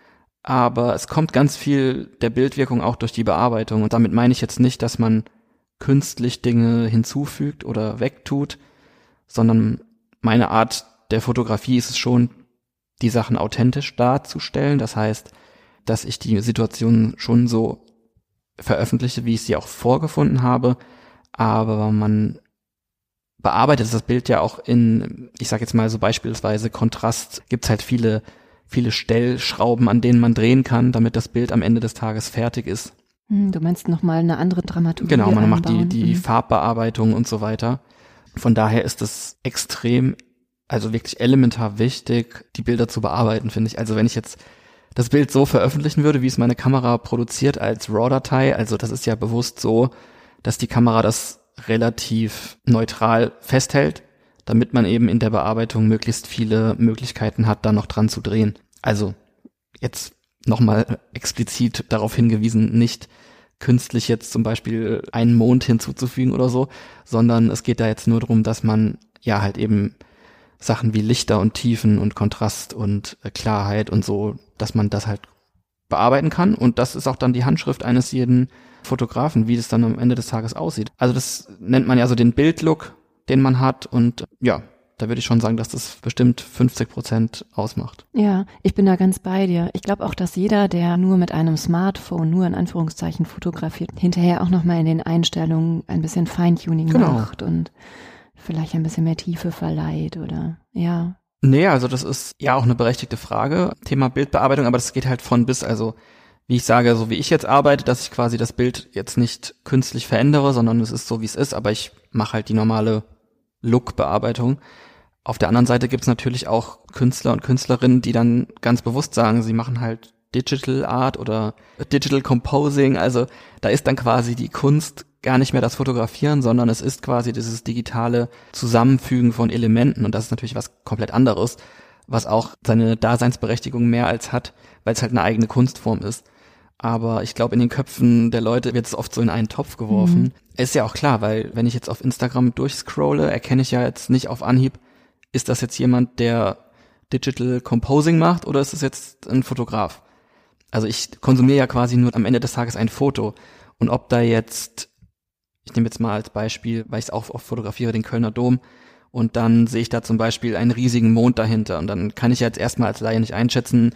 aber es kommt ganz viel der Bildwirkung auch durch die Bearbeitung. Und damit meine ich jetzt nicht, dass man künstlich Dinge hinzufügt oder wegtut, sondern meine Art der Fotografie ist es schon, die Sachen authentisch darzustellen. Das heißt, dass ich die Situation schon so veröffentliche, wie ich sie auch vorgefunden habe, aber man bearbeitet das Bild ja auch in, ich sag jetzt mal so beispielsweise Kontrast, gibt's halt viele, viele Stellschrauben, an denen man drehen kann, damit das Bild am Ende des Tages fertig ist. Du meinst nochmal eine andere Dramaturgie Genau, man einbauen. macht die, die mhm. Farbbearbeitung und so weiter. Von daher ist es extrem, also wirklich elementar wichtig, die Bilder zu bearbeiten, finde ich. Also wenn ich jetzt das Bild so veröffentlichen würde, wie es meine Kamera produziert als RAW-Datei, also das ist ja bewusst so, dass die Kamera das relativ neutral festhält, damit man eben in der Bearbeitung möglichst viele Möglichkeiten hat, da noch dran zu drehen. Also jetzt nochmal explizit darauf hingewiesen, nicht künstlich jetzt zum Beispiel einen Mond hinzuzufügen oder so, sondern es geht da jetzt nur darum, dass man ja halt eben Sachen wie Lichter und Tiefen und Kontrast und äh, Klarheit und so, dass man das halt bearbeiten kann. Und das ist auch dann die Handschrift eines jeden Fotografen, wie das dann am Ende des Tages aussieht. Also das nennt man ja so den Bildlook, den man hat. Und ja, da würde ich schon sagen, dass das bestimmt fünfzig Prozent ausmacht. Ja, ich bin da ganz bei dir. Ich glaube auch, dass jeder, der nur mit einem Smartphone, nur in Anführungszeichen fotografiert, hinterher auch nochmal in den Einstellungen ein bisschen Feintuning genau. macht und vielleicht ein bisschen mehr Tiefe verleiht oder ja. Nee, also das ist ja auch eine berechtigte Frage, Thema Bildbearbeitung, aber das geht halt von bis, also wie ich sage, so wie ich jetzt arbeite, dass ich quasi das Bild jetzt nicht künstlich verändere, sondern es ist so, wie es ist, aber ich mache halt die normale Look-Bearbeitung. Auf der anderen Seite gibt's natürlich auch Künstler und Künstlerinnen, die dann ganz bewusst sagen, sie machen halt Digital Art oder Digital Composing, also da ist dann quasi die Kunst gar nicht mehr das Fotografieren, sondern es ist quasi dieses digitale Zusammenfügen von Elementen und das ist natürlich was komplett anderes, was auch seine Daseinsberechtigung mehr als hat, weil es halt eine eigene Kunstform ist. Aber ich glaube, in den Köpfen der Leute wird es oft so in einen Topf geworfen. Mhm. Ist ja auch klar, weil wenn ich jetzt auf Instagram durchscrolle, erkenne ich ja jetzt nicht auf Anhieb, ist das jetzt jemand, der Digital Composing macht oder ist es jetzt ein Fotograf? Also ich konsumiere ja quasi nur am Ende des Tages ein Foto. Und ob da jetzt, ich nehme jetzt mal als Beispiel, weil ich es auch oft fotografiere, den Kölner Dom, und dann sehe ich da zum Beispiel einen riesigen Mond dahinter. Und dann kann ich ja jetzt erstmal als Laie nicht einschätzen,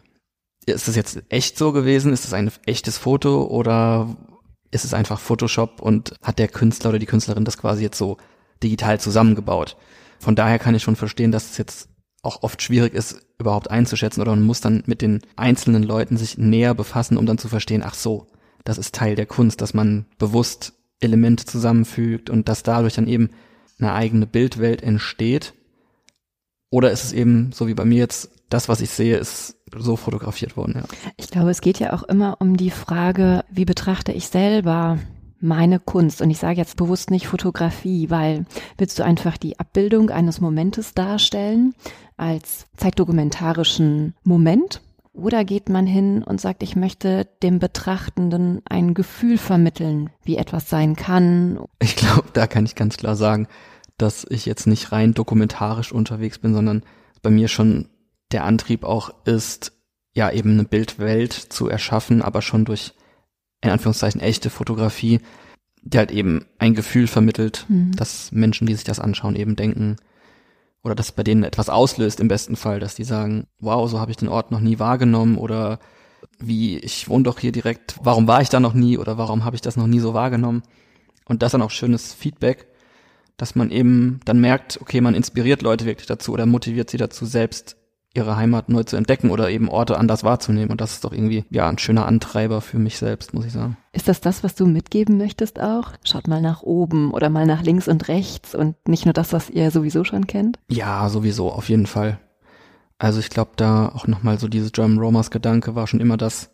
ist das jetzt echt so gewesen? Ist das ein echtes Foto oder ist es einfach Photoshop und hat der Künstler oder die Künstlerin das quasi jetzt so digital zusammengebaut? Von daher kann ich schon verstehen, dass es jetzt auch oft schwierig ist, überhaupt einzuschätzen oder man muss dann mit den einzelnen Leuten sich näher befassen, um dann zu verstehen, ach so, das ist Teil der Kunst, dass man bewusst Elemente zusammenfügt und dass dadurch dann eben eine eigene Bildwelt entsteht. Oder ist es eben, so wie bei mir jetzt, das, was ich sehe, ist so fotografiert worden, ja. Ich glaube, es geht ja auch immer um die Frage, wie betrachte ich selber meine Kunst? Und ich sage jetzt bewusst nicht Fotografie, weil willst du einfach die Abbildung eines Momentes darstellen als zeitdokumentarischen Moment? Oder geht man hin und sagt, ich möchte dem Betrachtenden ein Gefühl vermitteln, wie etwas sein kann? Ich glaube, da kann ich ganz klar sagen, dass ich jetzt nicht rein dokumentarisch unterwegs bin, sondern bei mir schon der Antrieb auch ist, ja eben eine Bildwelt zu erschaffen, aber schon durch, in Anführungszeichen, echte Fotografie, die halt eben ein Gefühl vermittelt, mhm. dass Menschen, die sich das anschauen, eben denken, oder dass bei denen etwas auslöst im besten Fall, dass die sagen, wow, so habe ich den Ort noch nie wahrgenommen, oder wie, ich wohne doch hier direkt, warum war ich da noch nie, oder warum habe ich das noch nie so wahrgenommen? Und das dann auch schönes Feedback, dass man eben dann merkt, okay, man inspiriert Leute wirklich dazu oder motiviert sie dazu, selbst ihre Heimat neu zu entdecken oder eben Orte anders wahrzunehmen. Und das ist doch irgendwie, ja, ein schöner Antreiber für mich selbst, muss ich sagen. Ist das das, was du mitgeben möchtest auch? Schaut mal nach oben oder mal nach links und rechts und nicht nur das, was ihr sowieso schon kennt? Ja, sowieso, auf jeden Fall. Also ich glaube, da auch nochmal so dieses German Romance Gedanke war schon immer das,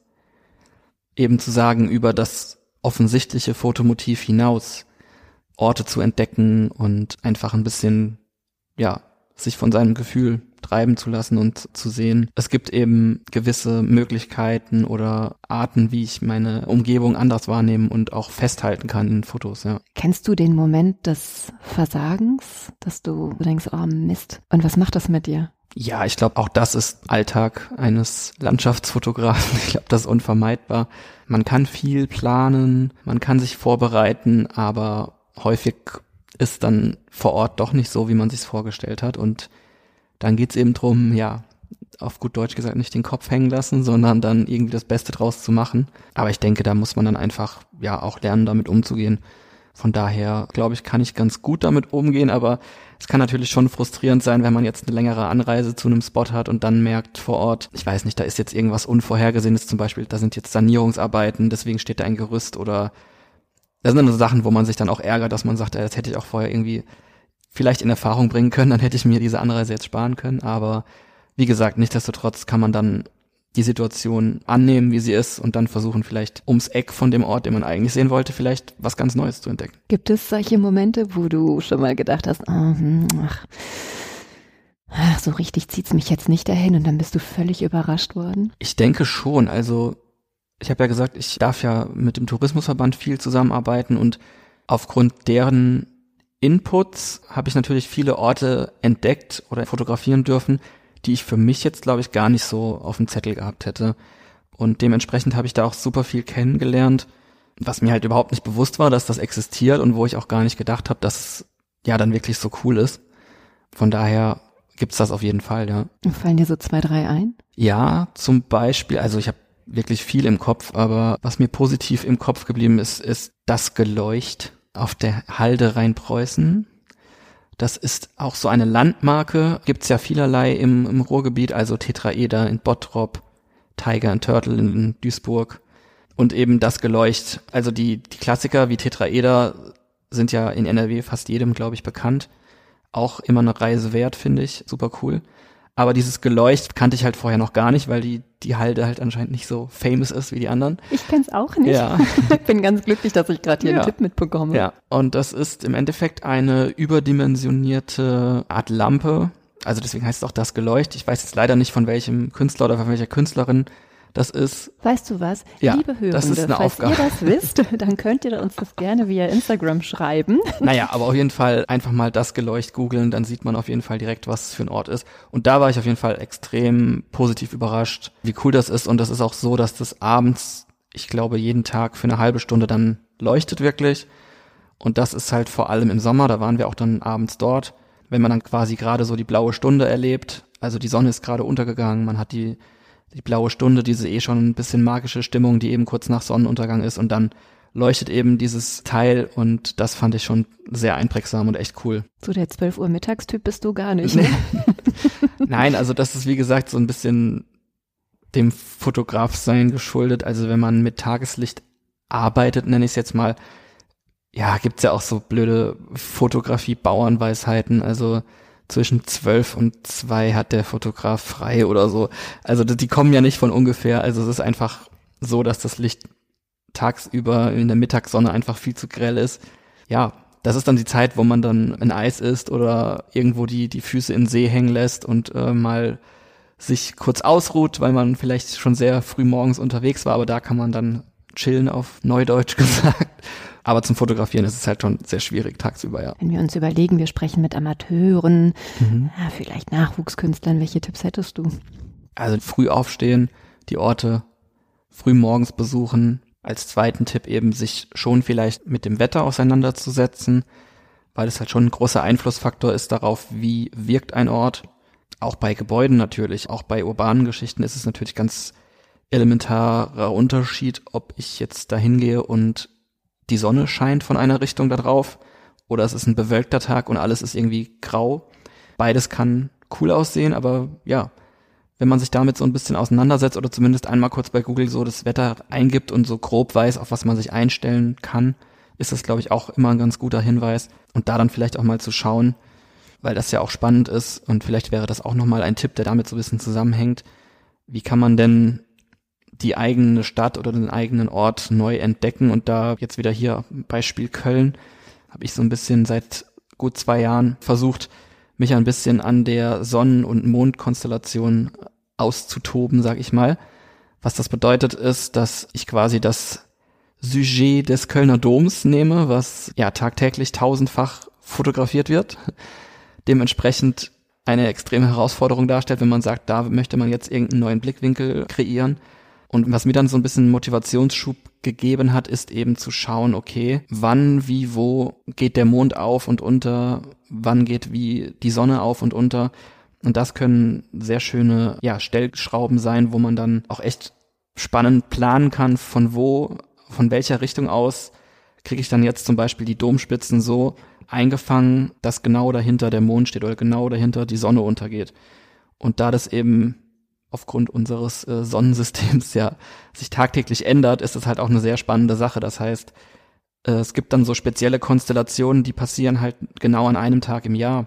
eben zu sagen, über das offensichtliche Fotomotiv hinaus Orte zu entdecken und einfach ein bisschen, ja, sich von seinem Gefühl treiben zu lassen und zu sehen. Es gibt eben gewisse Möglichkeiten oder Arten, wie ich meine Umgebung anders wahrnehmen und auch festhalten kann in Fotos, ja. Kennst du den Moment des Versagens, dass du denkst, oh Mist, und was macht das mit dir? Ja, ich glaube, auch das ist Alltag eines Landschaftsfotografen. Ich glaube, das ist unvermeidbar. Man kann viel planen, man kann sich vorbereiten, aber häufig ist dann vor Ort doch nicht so, wie man sich's vorgestellt hat. Und dann geht's eben drum, ja, auf gut Deutsch gesagt, nicht den Kopf hängen lassen, sondern dann irgendwie das Beste draus zu machen. Aber ich denke, da muss man dann einfach, ja, auch lernen, damit umzugehen. Von daher, glaube ich, kann ich ganz gut damit umgehen, aber es kann natürlich schon frustrierend sein, wenn man jetzt eine längere Anreise zu einem Spot hat und dann merkt vor Ort, ich weiß nicht, da ist jetzt irgendwas Unvorhergesehenes, zum Beispiel, da sind jetzt Sanierungsarbeiten, deswegen steht da ein Gerüst, oder das sind dann so Sachen, wo man sich dann auch ärgert, dass man sagt, ja, das hätte ich auch vorher irgendwie vielleicht in Erfahrung bringen können, dann hätte ich mir diese Anreise jetzt sparen können, aber wie gesagt, nichtsdestotrotz kann man dann die Situation annehmen, wie sie ist, und dann versuchen vielleicht ums Eck von dem Ort, den man eigentlich sehen wollte, vielleicht was ganz Neues zu entdecken. Gibt es solche Momente, wo du schon mal gedacht hast, oh, ach, ach, so richtig zieht's mich jetzt nicht dahin, und dann bist du völlig überrascht worden? Ich denke schon, also ich habe ja gesagt, ich darf ja mit dem Tourismusverband viel zusammenarbeiten, und aufgrund deren Inputs habe ich natürlich viele Orte entdeckt oder fotografieren dürfen, die ich für mich jetzt, glaube ich, gar nicht so auf dem Zettel gehabt hätte. Und dementsprechend habe ich da auch super viel kennengelernt, was mir halt überhaupt nicht bewusst war, dass das existiert, und wo ich auch gar nicht gedacht habe, dass es ja dann wirklich so cool ist. Von daher gibt's das auf jeden Fall, ja. Fallen dir so zwei, drei ein? Ja, zum Beispiel, also ich habe wirklich viel im Kopf, aber was mir positiv im Kopf geblieben ist, ist das Geleucht auf der Halde Rheinpreußen. Das ist auch so eine Landmarke, gibt's ja vielerlei im, im Ruhrgebiet, also Tetraeder in Bottrop, Tiger and Turtle in Duisburg und eben das Geleucht. Also die, die Klassiker wie Tetraeder sind ja in N R W fast jedem, glaube ich, bekannt. Auch immer eine Reise wert, finde ich, super cool. Aber dieses Geleucht kannte ich halt vorher noch gar nicht, weil die, die Halde halt anscheinend nicht so famous ist wie die anderen. Ich kenn's auch nicht. Ja. Ich bin ganz glücklich, dass ich gerade hier ja. einen Tipp mitbekomme. Ja, und das ist im Endeffekt eine überdimensionierte Art Lampe. Also deswegen heißt es auch das Geleucht. Ich weiß jetzt leider nicht, von welchem Künstler oder von welcher Künstlerin das ist. Weißt du was? Ja, Liebe Hörende, das ist eine falls Aufgabe. ihr das wisst, dann könnt ihr uns das gerne via Instagram schreiben. Naja, aber auf jeden Fall einfach mal das Geleucht googeln, dann sieht man auf jeden Fall direkt, was es für ein Ort ist. Und da war ich auf jeden Fall extrem positiv überrascht, wie cool das ist. Und das ist auch so, dass das abends, ich glaube, jeden Tag für eine halbe Stunde dann leuchtet wirklich. Und das ist halt vor allem im Sommer, da waren wir auch dann abends dort, wenn man dann quasi gerade so die blaue Stunde erlebt. Also die Sonne ist gerade untergegangen, man hat die die blaue Stunde, diese eh schon ein bisschen magische Stimmung, die eben kurz nach Sonnenuntergang ist, und dann leuchtet eben dieses Teil, und das fand ich schon sehr einprägsam und echt cool. So der zwölf Uhr Mittagstyp bist du gar nicht, ne? Nein, also das ist wie gesagt so ein bisschen dem Fotografsein geschuldet. Also wenn man mit Tageslicht arbeitet, nenne ich es jetzt mal, ja, gibt's ja auch so blöde Fotografie-Bauernweisheiten, also zwischen zwölf und zwei hat der Fotograf frei oder so. Also die kommen ja nicht von ungefähr. Also es ist einfach so, dass das Licht tagsüber in der Mittagssonne einfach viel zu grell ist. Ja, das ist dann die Zeit, wo man dann ein Eis isst oder irgendwo die die Füße in den See hängen lässt und äh, mal sich kurz ausruht, weil man vielleicht schon sehr früh morgens unterwegs war. Aber da kann man dann chillen auf Neudeutsch gesagt. Aber zum Fotografieren ist es halt schon sehr schwierig tagsüber, ja. Wenn wir uns überlegen, wir sprechen mit Amateuren, Mhm. ja, vielleicht Nachwuchskünstlern, welche Tipps hättest du? Also früh aufstehen, die Orte früh morgens besuchen. Als zweiten Tipp eben sich schon vielleicht mit dem Wetter auseinanderzusetzen, weil es halt schon ein großer Einflussfaktor ist darauf, wie wirkt ein Ort. Auch bei Gebäuden natürlich, auch bei urbanen Geschichten ist es natürlich ganz elementarer Unterschied, ob ich jetzt da hingehe und die Sonne scheint von einer Richtung da drauf oder es ist ein bewölkter Tag und alles ist irgendwie grau. Beides kann cool aussehen, aber ja, wenn man sich damit so ein bisschen auseinandersetzt oder zumindest einmal kurz bei Google so das Wetter eingibt und so grob weiß, auf was man sich einstellen kann, ist das, glaube ich, auch immer ein ganz guter Hinweis. Und da dann vielleicht auch mal zu schauen, weil das ja auch spannend ist und vielleicht wäre das auch nochmal ein Tipp, der damit so ein bisschen zusammenhängt. Wie kann man denn die eigene Stadt oder den eigenen Ort neu entdecken? Und da jetzt wieder hier Beispiel Köln, habe ich so ein bisschen seit gut zwei Jahren versucht, mich ein bisschen an der Sonnen- und Mondkonstellation auszutoben, sag ich mal. Was das bedeutet ist, dass ich quasi das Sujet des Kölner Doms nehme, was ja tagtäglich tausendfach fotografiert wird. Dementsprechend eine extreme Herausforderung darstellt, wenn man sagt, da möchte man jetzt irgendeinen neuen Blickwinkel kreieren. Und was mir dann so ein bisschen Motivationsschub gegeben hat, ist eben zu schauen, okay, wann, wie, wo geht der Mond auf und unter, wann geht wie die Sonne auf und unter. Und das können sehr schöne, ja, Stellschrauben sein, wo man dann auch echt spannend planen kann, von wo, von welcher Richtung aus kriege ich dann jetzt zum Beispiel die Domspitzen so eingefangen, dass genau dahinter der Mond steht oder genau dahinter die Sonne untergeht. Und da das eben aufgrund unseres äh, Sonnensystems ja sich tagtäglich ändert, ist das halt auch eine sehr spannende Sache. Das heißt, äh, es gibt dann so spezielle Konstellationen, die passieren halt genau an einem Tag im Jahr.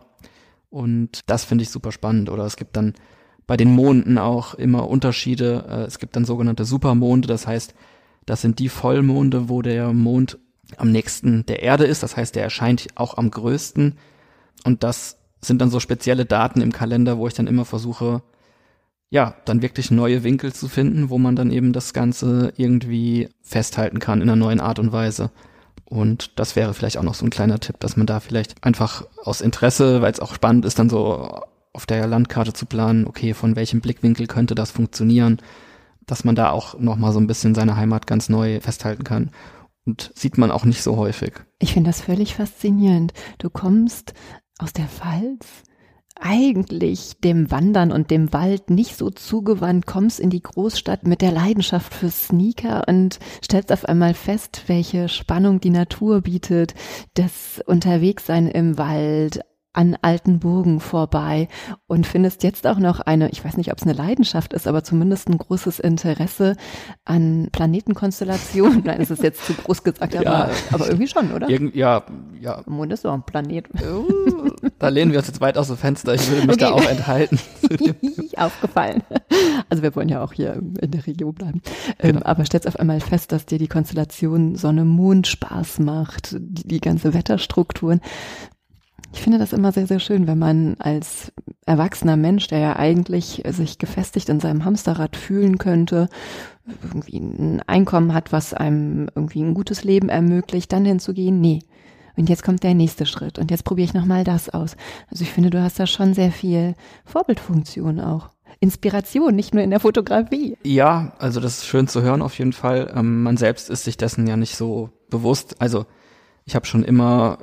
Und das finde ich super spannend. Oder es gibt dann bei den Monden auch immer Unterschiede. Äh, es gibt dann sogenannte Supermonde. Das heißt, das sind die Vollmonde, wo der Mond am nächsten der Erde ist. Das heißt, der erscheint auch am größten. Und das sind dann so spezielle Daten im Kalender, wo ich dann immer versuche, ja, dann wirklich neue Winkel zu finden, wo man dann eben das Ganze irgendwie festhalten kann in einer neuen Art und Weise. Und das wäre vielleicht auch noch so ein kleiner Tipp, dass man da vielleicht einfach aus Interesse, weil es auch spannend ist, dann so auf der Landkarte zu planen, okay, von welchem Blickwinkel könnte das funktionieren, dass man da auch nochmal so ein bisschen seine Heimat ganz neu festhalten kann. Und sieht man auch nicht so häufig. Ich finde das völlig faszinierend. Du kommst aus der Pfalz, eigentlich dem Wandern und dem Wald nicht so zugewandt, kommst in die Großstadt mit der Leidenschaft für Sneaker und stellst auf einmal fest, welche Spannung die Natur bietet, das Unterwegssein im Wald, an alten Burgen vorbei und findest jetzt auch noch eine, ich weiß nicht, ob es eine Leidenschaft ist, aber zumindest ein großes Interesse an Planetenkonstellationen. Nein, es ist jetzt zu groß gesagt, aber, ja. aber irgendwie schon, oder? Irgend, ja, ja. Der Mond ist doch ein Planet. Oh, da lehnen wir uns jetzt weit aus dem Fenster. Ich würde mich okay. da auch enthalten. Aufgefallen. Also wir wollen ja auch hier in der Region bleiben. Genau. Ähm, aber stellst auf einmal fest, dass dir die Konstellation Sonne-Mond Spaß macht, die, die ganze Wetterstrukturen. Ich finde das immer sehr, sehr schön, wenn man als erwachsener Mensch, der ja eigentlich sich gefestigt in seinem Hamsterrad fühlen könnte, irgendwie ein Einkommen hat, was einem irgendwie ein gutes Leben ermöglicht, dann hinzugehen, nee. Und jetzt kommt der nächste Schritt und jetzt probiere ich nochmal das aus. Also ich finde, du hast da schon sehr viel Vorbildfunktion auch. Inspiration, nicht nur in der Fotografie. Ja, also das ist schön zu hören auf jeden Fall. Ähm, man selbst ist sich dessen ja nicht so bewusst. Also ich habe schon immer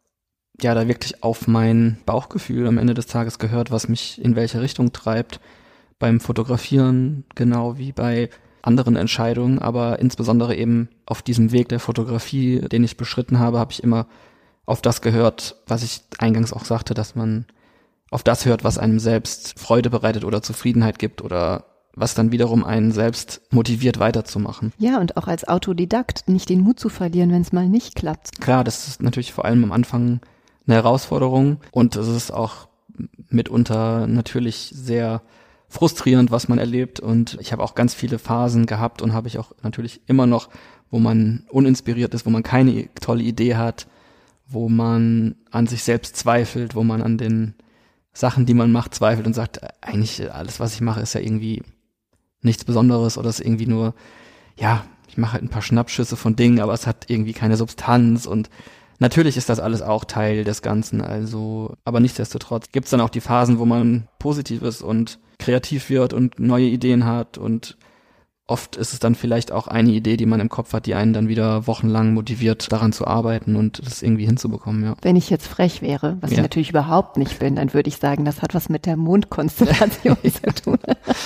ja da wirklich auf mein Bauchgefühl am Ende des Tages gehört, was mich in welche Richtung treibt. Beim Fotografieren genau wie bei anderen Entscheidungen, aber insbesondere eben auf diesem Weg der Fotografie, den ich beschritten habe, habe ich immer auf das gehört, was ich eingangs auch sagte, dass man auf das hört, was einem selbst Freude bereitet oder Zufriedenheit gibt oder was dann wiederum einen selbst motiviert weiterzumachen. Ja, und auch als Autodidakt nicht den Mut zu verlieren, wenn es mal nicht klappt. Klar, das ist natürlich vor allem am Anfang eine Herausforderung und es ist auch mitunter natürlich sehr frustrierend, was man erlebt, und ich habe auch ganz viele Phasen gehabt und habe ich auch natürlich immer noch, wo man uninspiriert ist, wo man keine tolle Idee hat, wo man an sich selbst zweifelt, wo man an den Sachen, die man macht, zweifelt und sagt, eigentlich alles, was ich mache, ist ja irgendwie nichts Besonderes oder ist irgendwie nur, ja, ich mache halt ein paar Schnappschüsse von Dingen, aber es hat irgendwie keine Substanz und natürlich ist das alles auch Teil des Ganzen, also, aber nichtsdestotrotz gibt's dann auch die Phasen, wo man positiv ist und kreativ wird und neue Ideen hat und oft ist es dann vielleicht auch eine Idee, die man im Kopf hat, die einen dann wieder wochenlang motiviert, daran zu arbeiten und das irgendwie hinzubekommen, ja. Wenn ich jetzt frech wäre, was ja. ich natürlich überhaupt nicht bin, dann würde ich sagen, das hat was mit der Mondkonstellation zu tun.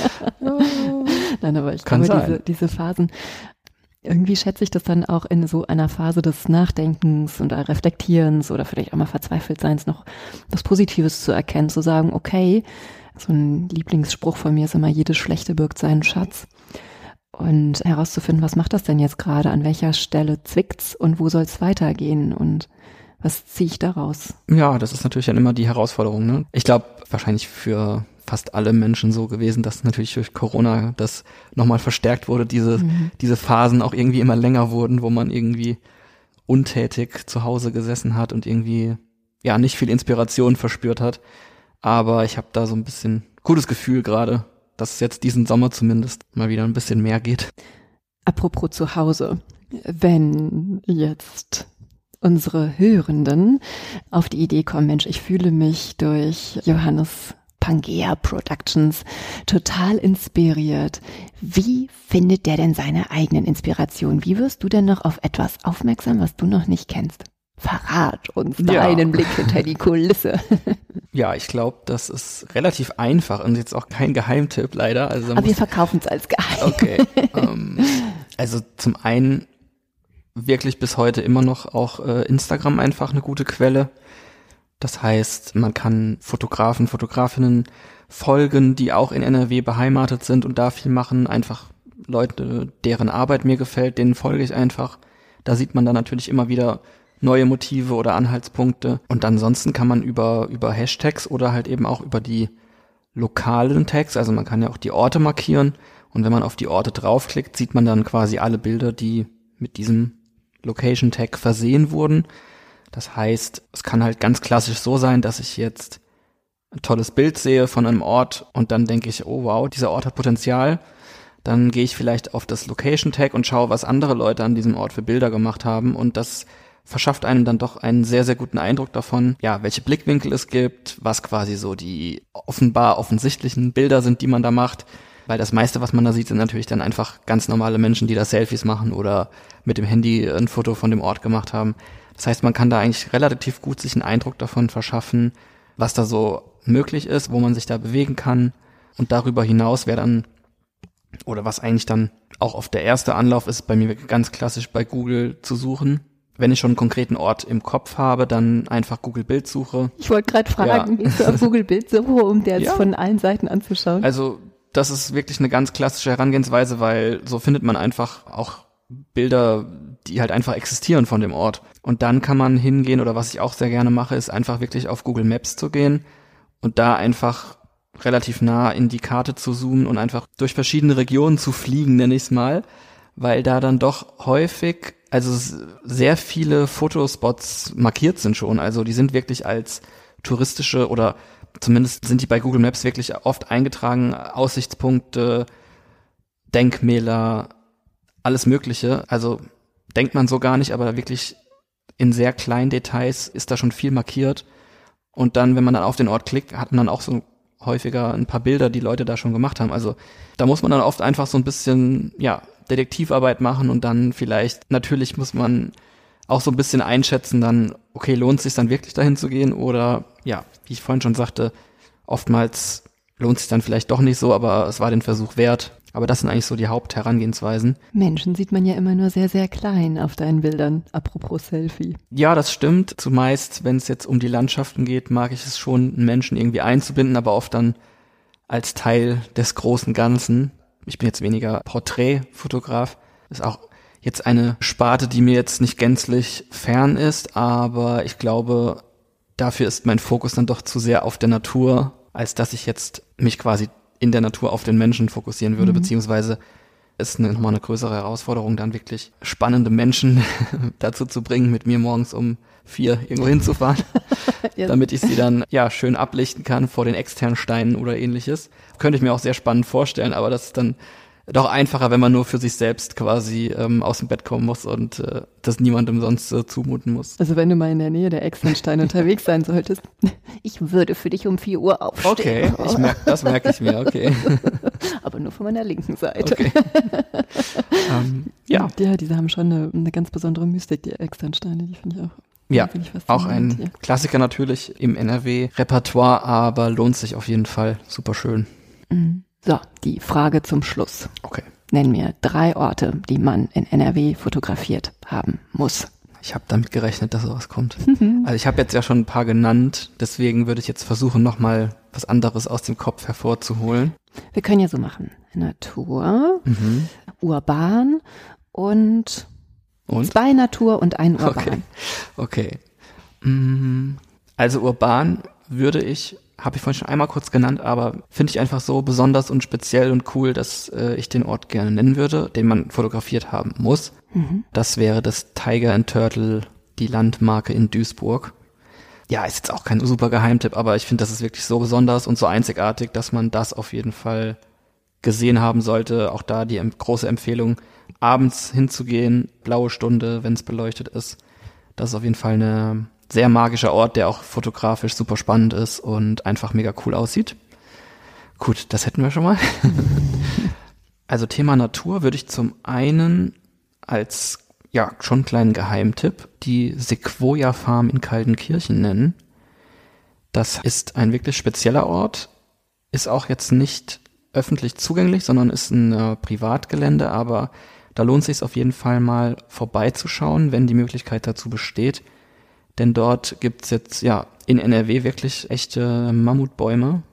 Nein, aber ich glaube, diese, diese Phasen, irgendwie schätze ich das dann auch in so einer Phase des Nachdenkens und Reflektierens oder vielleicht auch mal Verzweifeltseins noch was Positives zu erkennen, zu sagen, okay, so ein Lieblingsspruch von mir ist immer, jedes Schlechte birgt seinen Schatz. Und herauszufinden, was macht das denn jetzt gerade, an welcher Stelle zwickt's und wo soll es weitergehen und was ziehe ich daraus? Ja, das ist natürlich dann immer die Herausforderung, ne? Ich glaube, wahrscheinlich für fast alle Menschen so gewesen, dass natürlich durch Corona das nochmal verstärkt wurde, diese, mhm. diese Phasen auch irgendwie immer länger wurden, wo man irgendwie untätig zu Hause gesessen hat und irgendwie, ja, nicht viel Inspiration verspürt hat. Aber ich habe da so ein bisschen gutes Gefühl gerade, dass es jetzt diesen Sommer zumindest mal wieder ein bisschen mehr geht. Apropos zu Hause, wenn jetzt unsere Hörenden auf die Idee kommen, Mensch, ich fühle mich durch Johannes Pangea Productions total inspiriert. Wie findet der denn seine eigenen Inspirationen? Wie wirst du denn noch auf etwas aufmerksam, was du noch nicht kennst? Verrat uns ja. deinen Blick hinter die Kulisse. Ja, ich glaube, das ist relativ einfach und jetzt auch kein Geheimtipp leider. Also Aber wir verkaufen es als Geheim. Okay. ähm, also zum einen wirklich bis heute immer noch auch äh, Instagram einfach eine gute Quelle. Das heißt, man kann Fotografen, Fotografinnen folgen, die auch in N R W beheimatet sind und da viel machen. Einfach Leute, deren Arbeit mir gefällt, denen folge ich einfach. Da sieht man dann natürlich immer wieder neue Motive oder Anhaltspunkte. Und ansonsten kann man über über Hashtags oder halt eben auch über die lokalen Tags, also man kann ja auch die Orte markieren. Und wenn man auf die Orte draufklickt, sieht man dann quasi alle Bilder, die mit diesem Location Tag versehen wurden. Das heißt, es kann halt ganz klassisch so sein, dass ich jetzt ein tolles Bild sehe von einem Ort und dann denke ich, oh wow, dieser Ort hat Potenzial. Dann gehe ich vielleicht auf das Location Tag und schaue, was andere Leute an diesem Ort für Bilder gemacht haben und das verschafft einem dann doch einen sehr, sehr guten Eindruck davon, ja, welche Blickwinkel es gibt, was quasi so die offenbar offensichtlichen Bilder sind, die man da macht. Weil das meiste, was man da sieht, sind natürlich dann einfach ganz normale Menschen, die da Selfies machen oder mit dem Handy ein Foto von dem Ort gemacht haben. Das heißt, man kann da eigentlich relativ gut sich einen Eindruck davon verschaffen, was da so möglich ist, wo man sich da bewegen kann. Und darüber hinaus wäre dann, oder was eigentlich dann auch oft der erste Anlauf ist, bei mir ganz klassisch bei Google zu suchen. Wenn ich schon einen konkreten Ort im Kopf habe, dann einfach Google Bildsuche. Ich wollte gerade fragen, ja. Wie du auf Google Bildsuche, um dir jetzt ja. von allen Seiten anzuschauen? Also das ist wirklich eine ganz klassische Herangehensweise, weil so findet man einfach auch Bilder, die halt einfach existieren von dem Ort. Und dann kann man hingehen, oder was ich auch sehr gerne mache, ist einfach wirklich auf Google Maps zu gehen und da einfach relativ nah in die Karte zu zoomen und einfach durch verschiedene Regionen zu fliegen, nenne ich es mal, weil da dann doch häufig, also sehr viele Fotospots markiert sind schon. Also die sind wirklich als touristische oder zumindest sind die bei Google Maps wirklich oft eingetragen, Aussichtspunkte, Denkmäler, alles Mögliche. Also denkt man so gar nicht, aber wirklich in sehr kleinen Details ist da schon viel markiert. Und dann, wenn man dann auf den Ort klickt, hat man dann auch so häufiger ein paar Bilder, die Leute da schon gemacht haben. Also da muss man dann oft einfach so ein bisschen, ja, Detektivarbeit machen und dann vielleicht, natürlich muss man auch so ein bisschen einschätzen dann, okay, lohnt es sich dann wirklich dahin zu gehen oder, ja, wie ich vorhin schon sagte, oftmals lohnt es sich dann vielleicht doch nicht so, aber es war den Versuch wert. Aber das sind eigentlich so die Hauptherangehensweisen. Menschen sieht man ja immer nur sehr, sehr klein auf deinen Bildern, apropos Selfie. Ja, das stimmt. Zumeist, wenn es jetzt um die Landschaften geht, mag ich es schon, einen Menschen irgendwie einzubinden, aber oft dann als Teil des großen Ganzen. Ich bin jetzt weniger Porträtfotograf. Ist auch jetzt eine Sparte, die mir jetzt nicht gänzlich fern ist, aber ich glaube, dafür ist mein Fokus dann doch zu sehr auf der Natur, als dass ich jetzt mich quasi in der Natur auf den Menschen fokussieren würde, mhm. beziehungsweise ist eine, nochmal eine größere Herausforderung, dann wirklich spannende Menschen dazu zu bringen, mit mir morgens um vier irgendwo hinzufahren, ja. damit ich sie dann ja schön ablichten kann vor den externen Steinen oder ähnliches. Könnte ich mir auch sehr spannend vorstellen, aber das ist dann doch einfacher, wenn man nur für sich selbst quasi ähm, aus dem Bett kommen muss und äh, das niemandem sonst äh, zumuten muss. Also wenn du mal in der Nähe der Externsteine unterwegs sein solltest, ich würde für dich um vier Uhr aufstehen. Okay, ich merk, das merke ich mir, okay. Aber nur von meiner linken Seite. Okay. um, ja. Ja, diese haben schon eine, eine ganz besondere Mystik, die Externsteine, die finde ich auch. Ja, auch ein ja. Klassiker natürlich im N R W-Repertoire, aber lohnt sich auf jeden Fall. Super schön. So, die Frage zum Schluss. Okay. Nenn mir drei Orte, die man in N R W fotografiert haben muss. Ich habe damit gerechnet, dass sowas kommt. Also ich habe jetzt ja schon ein paar genannt, deswegen würde ich jetzt versuchen, nochmal was anderes aus dem Kopf hervorzuholen. Wir können ja so machen. Natur, mhm. urban und... Und? Zwei Natur und ein Urban. Okay. okay. Also urban würde ich, habe ich vorhin schon einmal kurz genannt, aber finde ich einfach so besonders und speziell und cool, dass äh, ich den Ort gerne nennen würde, den man fotografiert haben muss. Mhm. Das wäre das Tiger and Turtle, die Landmarke in Duisburg. Ja, ist jetzt auch kein super Geheimtipp, aber ich finde, das ist wirklich so besonders und so einzigartig, dass man das auf jeden Fall gesehen haben sollte. Auch da die große Empfehlung, abends hinzugehen, blaue Stunde, wenn es beleuchtet ist. Das ist auf jeden Fall ein sehr magischer Ort, der auch fotografisch super spannend ist und einfach mega cool aussieht. Gut, das hätten wir schon mal. Also Thema Natur würde ich zum einen als ja schon kleinen Geheimtipp die Sequoia Farm in Kaltenkirchen nennen. Das ist ein wirklich spezieller Ort, ist auch jetzt nicht öffentlich zugänglich, sondern ist ein äh, Privatgelände, aber da lohnt es sich auf jeden Fall mal vorbeizuschauen, wenn die Möglichkeit dazu besteht. Denn dort gibt's jetzt ja in N R W wirklich echte Mammutbäume.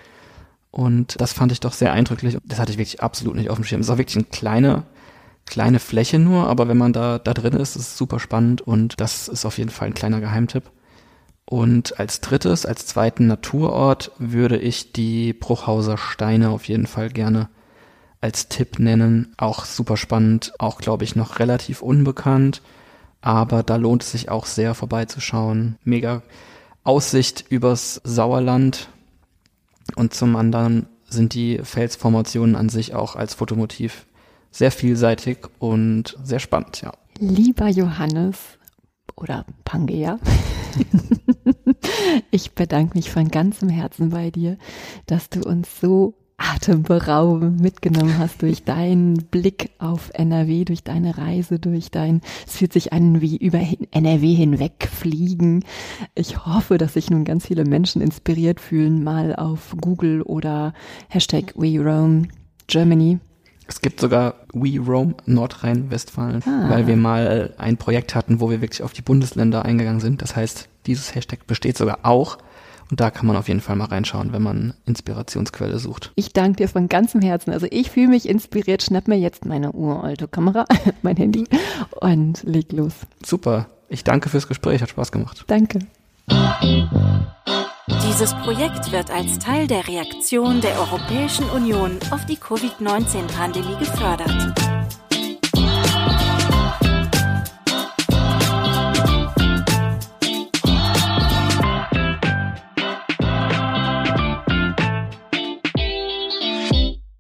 Und das fand ich doch sehr eindrücklich. Das hatte ich wirklich absolut nicht auf dem Schirm. Es ist auch wirklich eine kleine, kleine Fläche nur, aber wenn man da, da drin ist, ist es super spannend und das ist auf jeden Fall ein kleiner Geheimtipp. Und als drittes, als zweiten Naturort würde ich die Bruchhauser Steine auf jeden Fall gerne als Tipp nennen. Auch super spannend, auch glaube ich noch relativ unbekannt, aber da lohnt es sich auch sehr vorbeizuschauen. Mega Aussicht übers Sauerland und zum anderen sind die Felsformationen an sich auch als Fotomotiv sehr vielseitig und sehr spannend, ja. Lieber Johannes oder Pangea, ich bedanke mich von ganzem Herzen bei dir, dass du uns so atemberaubend mitgenommen hast durch deinen Blick auf N R W, durch deine Reise, durch dein, es fühlt sich an wie über N R W hinweg fliegen. Ich hoffe, dass sich nun ganz viele Menschen inspiriert fühlen, mal auf Google oder Hashtag WeRoamGermany. Es gibt sogar WeRoam Nordrhein-Westfalen, ah. weil wir mal ein Projekt hatten, wo wir wirklich auf die Bundesländer eingegangen sind. Das heißt, dieses Hashtag besteht sogar auch. Und da kann man auf jeden Fall mal reinschauen, wenn man Inspirationsquelle sucht. Ich danke dir von ganzem Herzen. Also ich fühle mich inspiriert. Schnapp mir jetzt meine uralte Kamera, mein Handy und leg los. Super. Ich danke fürs Gespräch. Hat Spaß gemacht. Danke. Dieses Projekt wird als Teil der Reaktion der Europäischen Union auf die Covid neunzehn Pandemie gefördert.